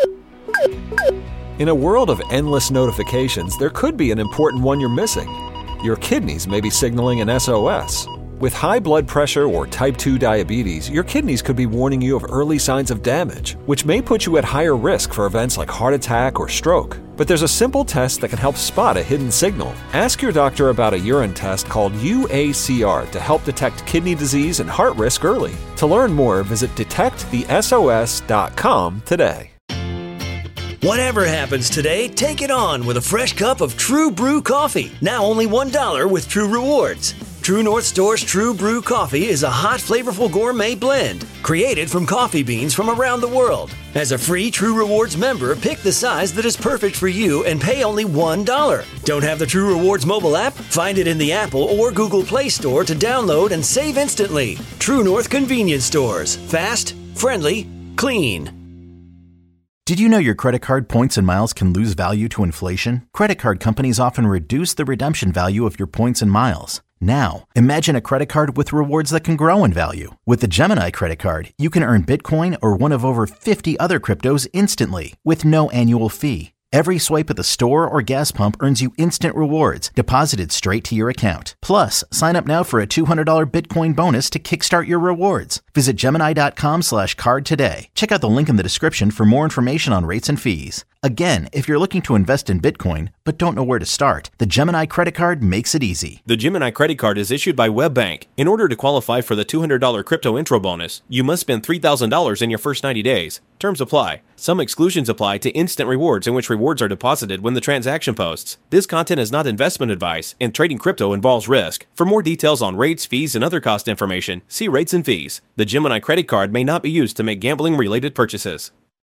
Speaker 8: In a world of endless notifications, there could be an important one you're missing. Your kidneys may be signaling an S O S. With high blood pressure or type two diabetes, your kidneys could be warning you of early signs of damage, which may put you at higher risk for events like heart attack or stroke. But there's a simple test that can help spot a hidden signal. Ask your doctor about a urine test called U A C R to help detect kidney disease and heart risk early. To learn more, visit detect the S O S dot com today.
Speaker 5: Whatever happens today, take it on with a fresh cup of True Brew coffee. Now only one dollar with True Rewards. True North Store's True Brew Coffee is a hot, flavorful gourmet blend created from coffee beans from around the world. As a free True Rewards member, pick the size that is perfect for you and pay only one dollar. Don't have the True Rewards mobile app? Find it in the Apple or Google Play Store to download and save instantly. True North Convenience Stores. Fast, friendly, clean.
Speaker 3: Did you know your credit card points and miles can lose value to inflation? Credit card companies often reduce the redemption value of your points and miles. Now, imagine a credit card with rewards that can grow in value. With the Gemini credit card, you can earn Bitcoin or one of over fifty other cryptos instantly with no annual fee. Every swipe at the store or gas pump earns you instant rewards deposited straight to your account. Plus, sign up now for a two hundred dollars Bitcoin bonus to kickstart your rewards. Visit Gemini dot com slash card today. Check out the link in the description for more information on rates and fees. Again, if you're looking to invest in Bitcoin but don't know where to start, the Gemini credit card makes it easy.
Speaker 9: The Gemini credit card is issued by WebBank. In order to qualify for the two hundred dollars crypto intro bonus, you must spend three thousand dollars in your first ninety days. Terms apply. Some exclusions apply to instant rewards in which rewards are deposited when the transaction posts. This content is not investment advice, and trading crypto involves risk. For more details on rates, fees, and other cost information, see rates and fees. The Gemini credit card may not be used to make gambling-related purchases.